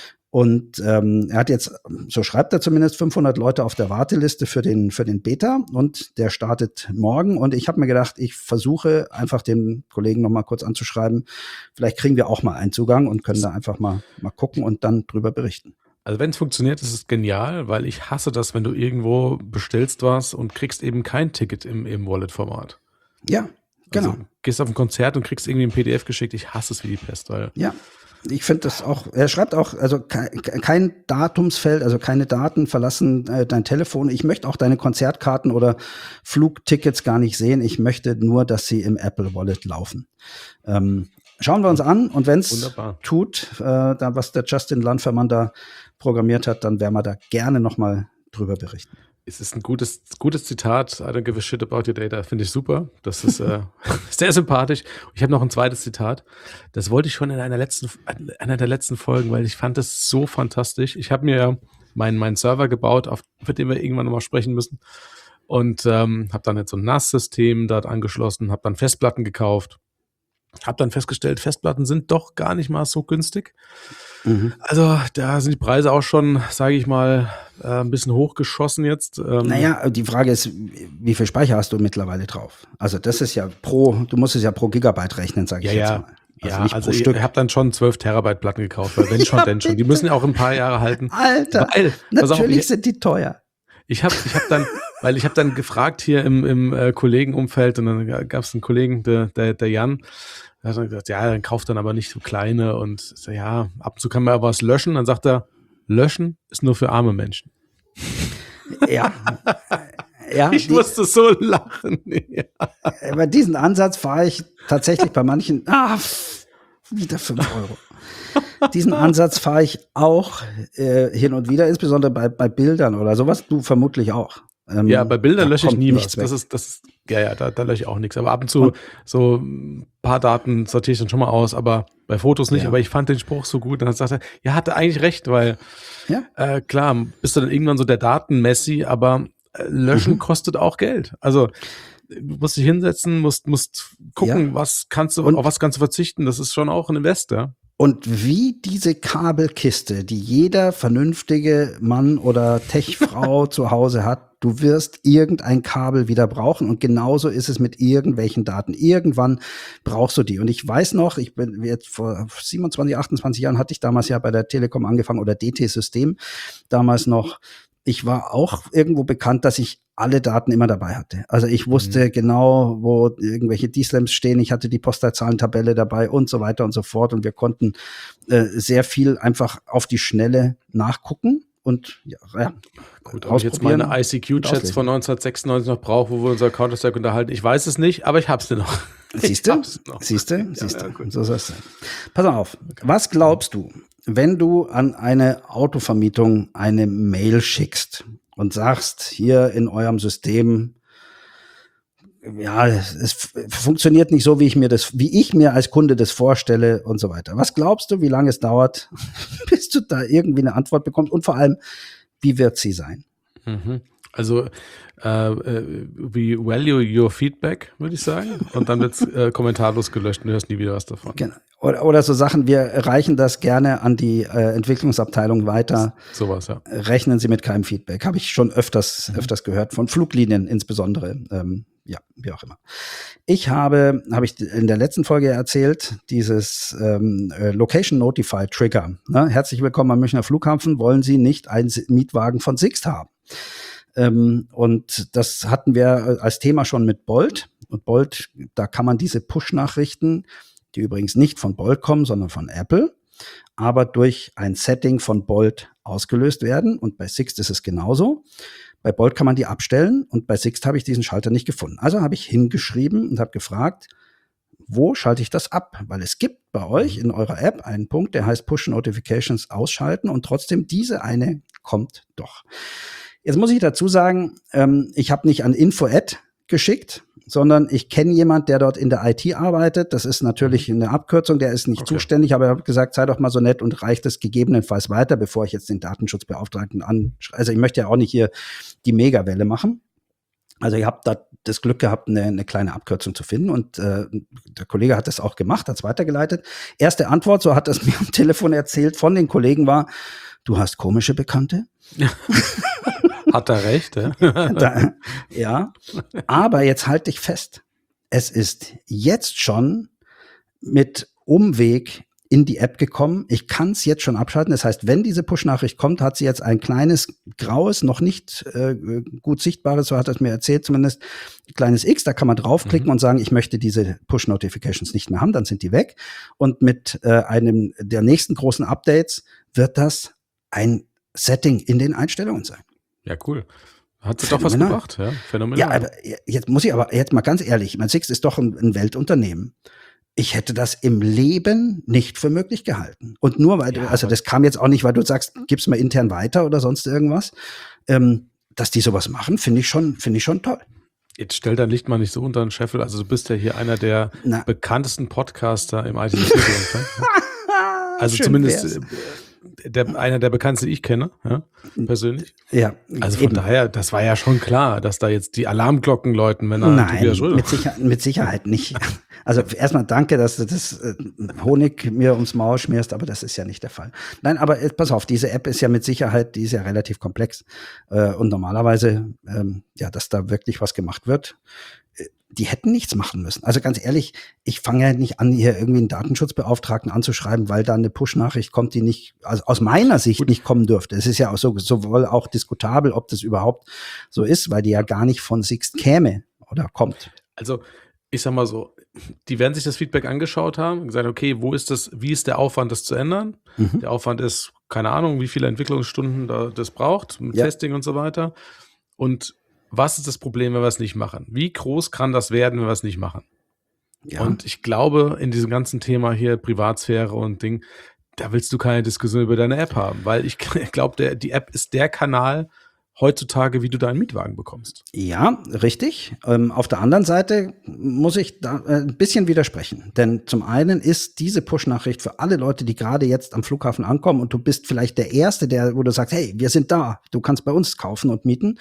C: Und er hat jetzt, so schreibt er zumindest, 500 Leute auf der Warteliste für den Beta und der startet morgen. Und ich habe mir gedacht, ich versuche einfach den Kollegen noch mal kurz anzuschreiben. Vielleicht kriegen wir auch mal einen Zugang und können da einfach mal gucken und dann drüber berichten.
A: Also wenn es funktioniert, ist es genial, weil ich hasse das, wenn du irgendwo bestellst was und kriegst eben kein Ticket im Wallet-Format.
C: Ja, genau.
A: Also, gehst auf ein Konzert und kriegst irgendwie ein PDF geschickt. Ich hasse es wie die Pest, weil
C: ja. Ich finde das auch, er schreibt auch, also kein Datumsfeld, also keine Daten verlassen dein Telefon. Ich möchte auch deine Konzertkarten oder Flugtickets gar nicht sehen. Ich möchte nur, dass sie im Apple Wallet laufen. Schauen wir uns an und wenn es tut, was der Justin Landfermann da programmiert hat, dann werden wir da gerne nochmal drüber berichten.
A: Es ist ein gutes Zitat. I don't give a shit about your data. Finde ich super. Das ist sehr sympathisch. Ich habe noch ein zweites Zitat. Das wollte ich schon in einer der letzten Folgen, weil ich fand das so fantastisch. Ich habe mir ja meinen Server gebaut, für den wir irgendwann nochmal sprechen müssen. Und habe dann jetzt so ein NAS-System dort angeschlossen, habe dann Festplatten gekauft. Habe dann festgestellt, Festplatten sind doch gar nicht mal so günstig. Mhm. Also da sind die Preise auch schon, sage ich mal, ein bisschen hochgeschossen jetzt.
C: Naja, die Frage ist, wie viel Speicher hast du mittlerweile drauf? Also das ist ja du musst es ja pro Gigabyte rechnen, sage ich jetzt mal.
A: Also ich habe dann schon 12 Terabyte Platten gekauft, weil wenn schon, denn schon. Die müssen ja auch ein paar Jahre halten.
C: Alter, natürlich sind die teuer.
A: Ich hab dann gefragt hier im Kollegenumfeld und dann gab es einen Kollegen, der Jan, der hat dann gesagt, ja, dann kauft dann aber nicht so kleine und so, ja, ab und zu kann man aber was löschen. Dann sagt er, löschen ist nur für arme Menschen.
C: Ja.
A: Ich musste so lachen. Ja.
C: Bei diesen Ansatz fahre ich tatsächlich bei manchen, wieder 5 €. Diesen Ansatz fahre ich auch hin und wieder, insbesondere bei Bildern oder sowas. Du vermutlich auch.
A: Ja, bei Bildern lösche ich nie was. Da lösche ich auch nichts. Aber ab und zu so ein paar Daten sortiere ich dann schon mal aus, aber bei Fotos nicht. Ja. Aber ich fand den Spruch so gut. Und dann sagte er, ja, hatte eigentlich recht, weil klar, bist du dann irgendwann so der Daten-Messi, aber löschen kostet auch Geld. Also du musst dich hinsetzen, musst gucken, auf was kannst du verzichten. Das ist schon auch ein Investor.
C: Und wie diese Kabelkiste, die jeder vernünftige Mann oder Techfrau zu Hause hat, du wirst irgendein Kabel wieder brauchen und genauso ist es mit irgendwelchen Daten. Irgendwann brauchst du die. Und ich weiß noch, ich bin jetzt vor 27, 28 Jahren hatte ich damals ja bei der Telekom angefangen oder DT-System damals noch. Ich war auch irgendwo bekannt, dass ich alle Daten immer dabei hatte. Also ich wusste genau, wo irgendwelche D-Slams stehen. Ich hatte die Postleitzahlentabelle dabei und so weiter und so fort. Und wir konnten sehr viel einfach auf die Schnelle nachgucken. Und
A: gut, ob ich jetzt meine ICQ-Chats von 1996 noch brauche, wo wir unser Counter-Strike unterhalten, ich weiß es nicht, aber ich hab's dir noch.
C: Siehst du? So soll es sein. Pass auf, was glaubst du, wenn du an eine Autovermietung eine Mail schickst und sagst, hier in eurem System, ja, es funktioniert nicht so, wie ich mir als Kunde das vorstelle und so weiter. Was glaubst du, wie lange es dauert, bis du da irgendwie eine Antwort bekommst? Und vor allem, wie wird sie sein?
A: Also, we value your feedback, würde ich sagen. Und dann wird's kommentarlos gelöscht und du hörst nie wieder was davon.
C: Genau. Oder so Sachen, wir reichen das gerne an die Entwicklungsabteilung weiter.
A: Sowas, ja.
C: Rechnen Sie mit keinem Feedback. Habe ich schon öfters gehört, von Fluglinien insbesondere. Ja, wie auch immer. Habe ich in der letzten Folge erzählt, dieses Location Notify Trigger. Ne? Herzlich willkommen am Münchner Flughafen. Wollen Sie nicht einen Mietwagen von Sixt haben? Und das hatten wir als Thema schon mit Bolt. Und Bolt, da kann man diese Push-Nachrichten, die übrigens nicht von Bolt kommen, sondern von Apple, aber durch ein Setting von Bolt ausgelöst werden. Und bei Sixt ist es genauso. Bei Bolt kann man die abstellen und bei Sixt habe ich diesen Schalter nicht gefunden. Also habe ich hingeschrieben und habe gefragt, wo schalte ich das ab? Weil es gibt bei euch in eurer App einen Punkt, der heißt Push Notifications ausschalten und trotzdem diese eine kommt doch. Jetzt muss ich dazu sagen, ich habe nicht an Info@ geschickt, sondern ich kenne jemand, der dort in der IT arbeitet. Das ist natürlich eine Abkürzung, der ist nicht zuständig, aber ich habe gesagt, sei doch mal so nett und reicht es gegebenenfalls weiter, bevor ich jetzt den Datenschutzbeauftragten also ich möchte ja auch nicht hier die Megawelle machen. Also ihr habt da das Glück gehabt, eine kleine Abkürzung zu finden und der Kollege hat das auch gemacht, hat es weitergeleitet. Erste Antwort, so hat er es mir am Telefon erzählt, von den Kollegen war, du hast komische Bekannte?
A: Hat er recht, ja?
C: Ja, aber jetzt halt dich fest. Es ist jetzt schon mit Umweg in die App gekommen. Ich kann es jetzt schon abschalten. Das heißt, wenn diese Push-Nachricht kommt, hat sie jetzt ein kleines graues, noch nicht gut sichtbares, so hat er es mir erzählt zumindest, kleines X, da kann man draufklicken und sagen, ich möchte diese Push-Notifications nicht mehr haben, dann sind die weg. Und mit einem der nächsten großen Updates wird das ein Setting in den Einstellungen sein.
A: Ja, cool. Hat sie doch was gebracht, ja? Phänomenal.
C: Ja, aber jetzt mal ganz ehrlich, mein Sixt ist doch ein Weltunternehmen. Ich hätte das im Leben nicht für möglich gehalten. Und nur weil das kam jetzt auch nicht, weil du sagst, gib's mal intern weiter oder sonst irgendwas. Dass die sowas machen, finde ich schon toll.
A: Jetzt stell dein Licht mal nicht so unter den Scheffel. Also du bist ja hier einer der bekanntesten Podcaster im IT-Security. Also schön zumindest einer der bekanntesten, die ich kenne, ja, persönlich.
C: Ja.
A: Also von daher, das war ja schon klar, dass da jetzt die Alarmglocken läuten, wenn er Tobias Schröder.
C: Mit Sicherheit nicht. Also erstmal danke, dass du das Honig mir ums Maul schmierst, aber das ist ja nicht der Fall. Nein, aber pass auf, diese App ist ja mit Sicherheit, die ist ja relativ komplex. Und normalerweise, dass da wirklich was gemacht wird, die hätten nichts machen müssen. Also ganz ehrlich, ich fange ja nicht an, hier irgendwie einen Datenschutzbeauftragten anzuschreiben, weil da eine Push-Nachricht kommt, die nicht, also aus meiner Sicht nicht kommen dürfte. Es ist ja auch sowohl auch diskutabel, ob das überhaupt so ist, weil die ja gar nicht von Sixt käme oder kommt.
A: Also ich sag mal so, die werden sich das Feedback angeschaut haben und gesagt, okay, wie ist der Aufwand, das zu ändern? Der Aufwand ist, keine Ahnung, wie viele Entwicklungsstunden das braucht, mit Testing und so weiter. Und was ist das Problem, wenn wir es nicht machen? Wie groß kann das werden, wenn wir es nicht machen? Ja. Und ich glaube, in diesem ganzen Thema hier Privatsphäre und Ding, da willst du keine Diskussion über deine App haben, weil ich glaube, die App ist der Kanal heutzutage, wie du deinen Mietwagen bekommst.
C: Ja, richtig. Auf der anderen Seite muss ich da ein bisschen widersprechen. Denn zum einen ist diese Push-Nachricht für alle Leute, die gerade jetzt am Flughafen ankommen und du bist vielleicht der Erste, wo du sagst, hey, wir sind da, du kannst bei uns kaufen und mieten,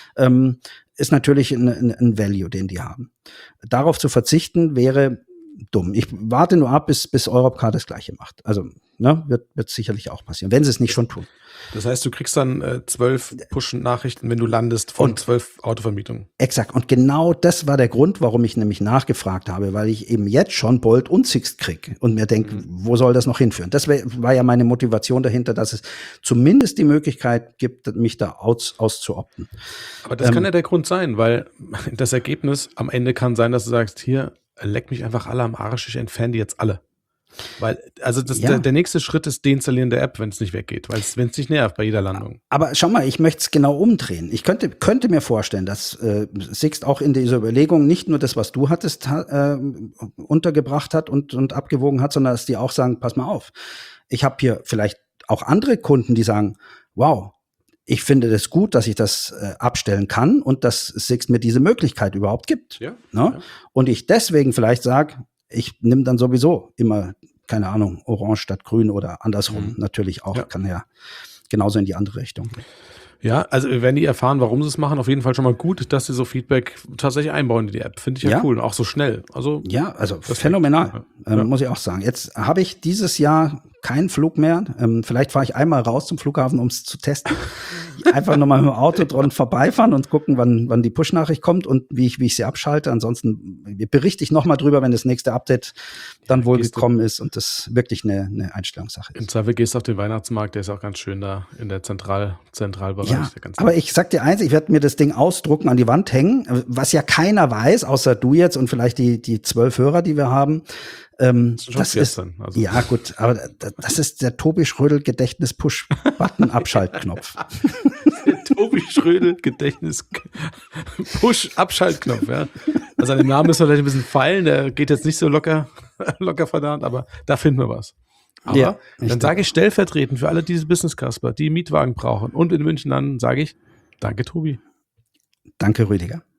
C: ist natürlich ein Value, den die haben. Darauf zu verzichten wäre dumm. Ich warte nur ab, bis Europcar das Gleiche macht. Also wird sicherlich auch passieren, wenn sie es nicht schon tun.
A: Das heißt, du kriegst dann 12 Push-Nachrichten, wenn du landest, von 12 Autovermietungen.
C: Exakt. Und genau das war der Grund, warum ich nämlich nachgefragt habe, weil ich eben jetzt schon Bolt und Sixt kriege und mir denke, wo soll das noch hinführen? Das war ja meine Motivation dahinter, dass es zumindest die Möglichkeit gibt, mich da auszuopten.
A: Aber das kann ja der Grund sein, weil das Ergebnis am Ende kann sein, dass du sagst, hier, leck mich einfach alle am Arsch, ich entferne die jetzt alle. Weil, also der nächste Schritt ist Deinstallieren der App, wenn es nicht weggeht, weil wenn es nicht nervt bei jeder Landung.
C: Aber schau mal, ich möchte es genau umdrehen. Ich könnte mir vorstellen, dass Sixt auch in dieser Überlegung nicht nur das, was du hattest, untergebracht hat und abgewogen hat, sondern dass die auch sagen, pass mal auf, ich habe hier vielleicht auch andere Kunden, die sagen, wow, ich finde das gut, dass ich das abstellen kann und dass Sixt mir diese Möglichkeit überhaupt gibt. Ja, ja. Und ich deswegen vielleicht sage, ich nehme dann sowieso immer, keine Ahnung, Orange statt Grün oder andersrum natürlich auch. Ja. Kann ja genauso in die andere Richtung.
A: Ja, also wenn die erfahren, warum sie es machen, auf jeden Fall schon mal gut, dass sie so Feedback tatsächlich einbauen in die App. Finde ich ja cool, auch so schnell. Also
C: phänomenal, muss ich auch sagen. Jetzt habe ich dieses Jahr keinen Flug mehr. Vielleicht fahre ich einmal raus zum Flughafen, um es zu testen. Einfach nochmal mit dem Auto dran vorbeifahren und gucken, wann die Push-Nachricht kommt und wie ich sie abschalte. Ansonsten berichte ich nochmal drüber, wenn das nächste Update dann wohl gekommen ist und das wirklich eine Einstellungssache ist.
A: Im Zweifel gehst du auf den Weihnachtsmarkt, der ist auch ganz schön da in der Zentralbereich.
C: Ja, aber ich sag dir eins, ich werde mir das Ding ausdrucken, an die Wand hängen, was ja keiner weiß, außer du jetzt und vielleicht die 12 Hörer, die wir haben. Das ist ja gut, aber das ist der Tobi Schrödel Gedächtnis Push-Button Abschaltknopf.
A: Der Tobi Schrödel Gedächtnis Push Abschaltknopf, ja. Also an dem Namen ist vielleicht ein bisschen feilen, der geht jetzt nicht so locker verdammt, aber da finden wir was. Aber dann sage ich stellvertretend für alle diese Business Casper, die Mietwagen brauchen und in München dann sage ich, danke Tobi.
C: Danke Rüdiger.